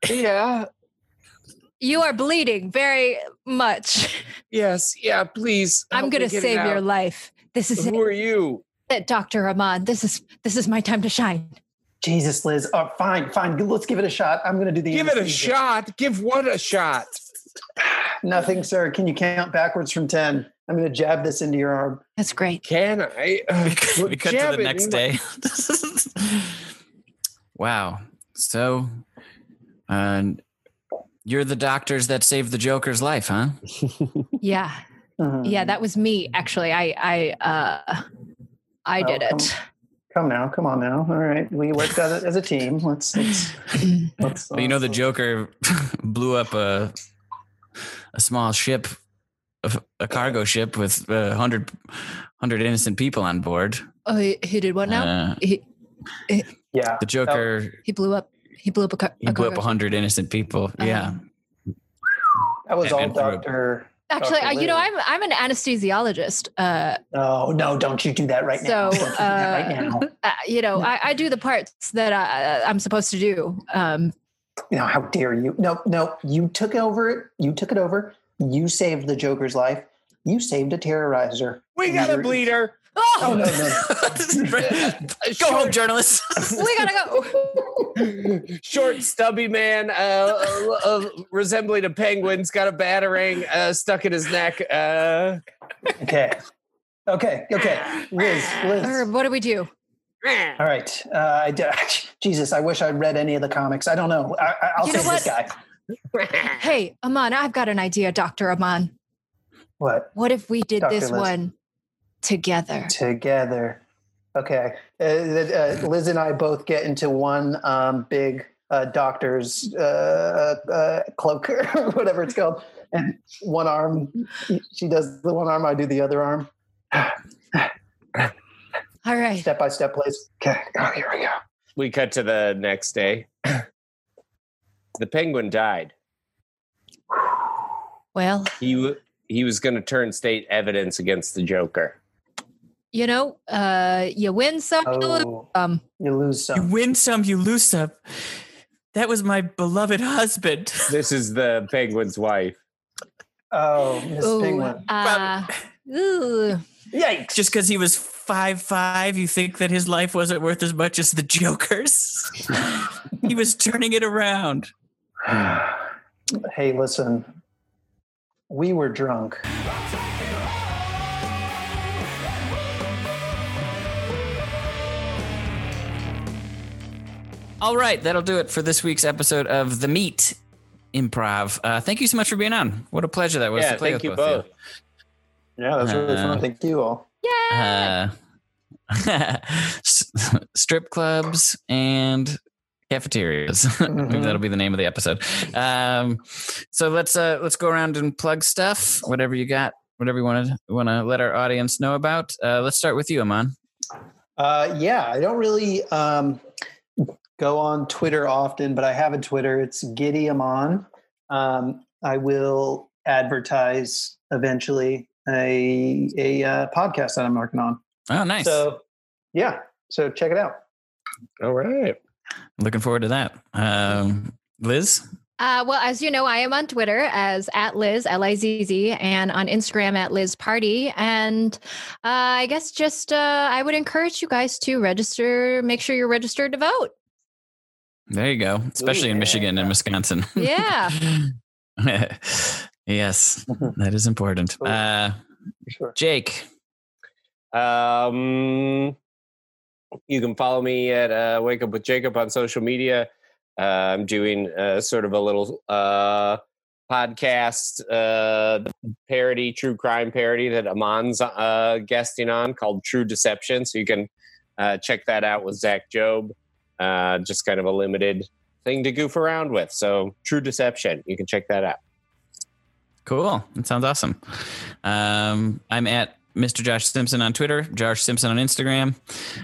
S3: Yeah.
S5: You are bleeding very much.
S3: Yes. Yeah. Please.
S5: I'm going to save your life. This is
S3: Who are you?
S5: it, Dr. Aman. This is my time to shine.
S4: Jesus, Liz. Oh, fine. Let's give it a shot. I'm going to do the
S3: Give it a
S4: anesthesia.
S3: shot. Give what a shot?
S4: Nothing, sir. Can you count backwards from 10? I'm going to jab this into your arm.
S5: That's great.
S3: Can I?
S2: We cut to the next day. Wow. So, you're the doctors that saved the Joker's life, huh?
S5: Yeah.
S4: Mhm.
S5: Yeah, that was me actually. I did it.
S4: Come on now. All right. We worked as a team. Let's
S2: Well, you know, the Joker blew up a small ship, a cargo ship with 100 innocent people on board.
S5: Oh, he did what now?
S4: Yeah.
S2: The Joker
S5: He blew up a
S2: blew up 100 innocent people. Yeah.
S4: That was all
S2: And threw up.
S4: Dr.
S5: Actually,
S4: Dr.
S5: you know,
S4: Liz.
S5: I'm an anesthesiologist.
S4: No, don't you do that right now.
S5: So,
S4: Don't you do that right now.
S5: You know, I do the parts that I'm supposed to do.
S4: How dare you? No, you took it over. You saved the Joker's life. You saved a terrorizer.
S3: We got a bleeder.
S4: Oh, no.
S2: Go home, journalists.
S5: We gotta go.
S3: Short, stubby man, resembling a penguin's got a batarang stuck in his neck.
S4: Okay. Liz.
S5: What do we do?
S4: All right. Jesus, I wish I'd read any of the comics. I don't know. I'll
S5: You know
S4: save this guy.
S5: Hey, Aman, I've got an idea, Dr. Aman.
S4: What?
S5: What if we did
S4: Dr.
S5: this
S4: Liz.
S5: one together?
S4: Together. Okay. Liz and I both get into one big doctor's cloak or whatever it's called. And one arm, she does the one arm, I do the other arm.
S5: All right.
S4: Step by step, please. Okay. Oh, here we go.
S3: We cut to the next day. The penguin died.
S5: Well,
S3: He was going to turn state evidence against the Joker.
S5: you know, you win some, you lose
S4: Oh,
S5: some.
S4: you lose
S2: You
S4: some.
S2: win some, you lose some. That was my beloved husband.
S3: This is the penguin's wife.
S4: Oh, Miss
S5: Ooh,
S4: Penguin.
S5: ooh.
S4: Yikes.
S2: Just because he was 5'5", you think that his life wasn't worth as much as the Joker's? He was turning it around.
S4: Hey, listen. We were drunk.
S2: All right, that'll do it for this week's episode of The Meat Improv. Thank you so much for being on. What a pleasure that was to play
S3: thank
S2: with
S3: you
S2: both.
S3: both.
S4: Yeah, that's really fun. Thank you all.
S5: Yeah.
S2: Strip clubs and cafeterias. Maybe that'll be the name of the episode. So let's go around and plug stuff. Whatever you got, whatever you want to let our audience know about. Let's start with you, Aman.
S4: Yeah, I don't really go on Twitter often, but I have a Twitter. It's Giddy Aman. I will advertise eventually a podcast that I'm working on.
S2: Oh, nice.
S4: So yeah, so check it out.
S3: All right.
S2: Looking forward to that. Liz?
S5: Well, as you know, I am on Twitter as @Liz, Lizz, and on Instagram @LizParty. And I guess just I would encourage you guys to register, make sure you're registered to vote.
S2: There you go. Especially in Michigan and Wisconsin.
S5: Yeah.
S2: Yes, that is important.
S4: Sure.
S2: Jake.
S3: You can follow me at Wake Up with Jacob on social media. I'm doing sort of a little podcast parody, true crime parody that Aman's guesting on called True Deception. So you can check that out with Zach Job. Just kind of a limited thing to goof around with. So True Deception, you can check that out.
S2: Cool. That sounds awesome. I'm at Mr. Josh Simpson on Twitter, Josh Simpson on Instagram.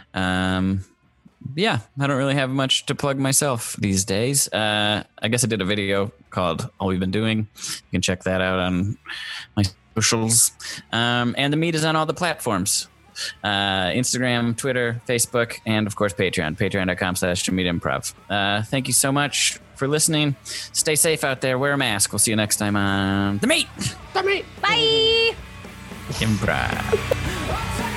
S2: Yeah, I don't really have much to plug myself these days. I guess I did a video called All We've Been Doing. You can check that out on my socials. And The Meat is on all the platforms. Instagram, Twitter, Facebook, and of course Patreon. Patreon.com/themeatimprov. Thank you so much for listening. Stay safe out there. Wear a mask. We'll see you next time on The Meat.
S5: Bye.
S2: Improv.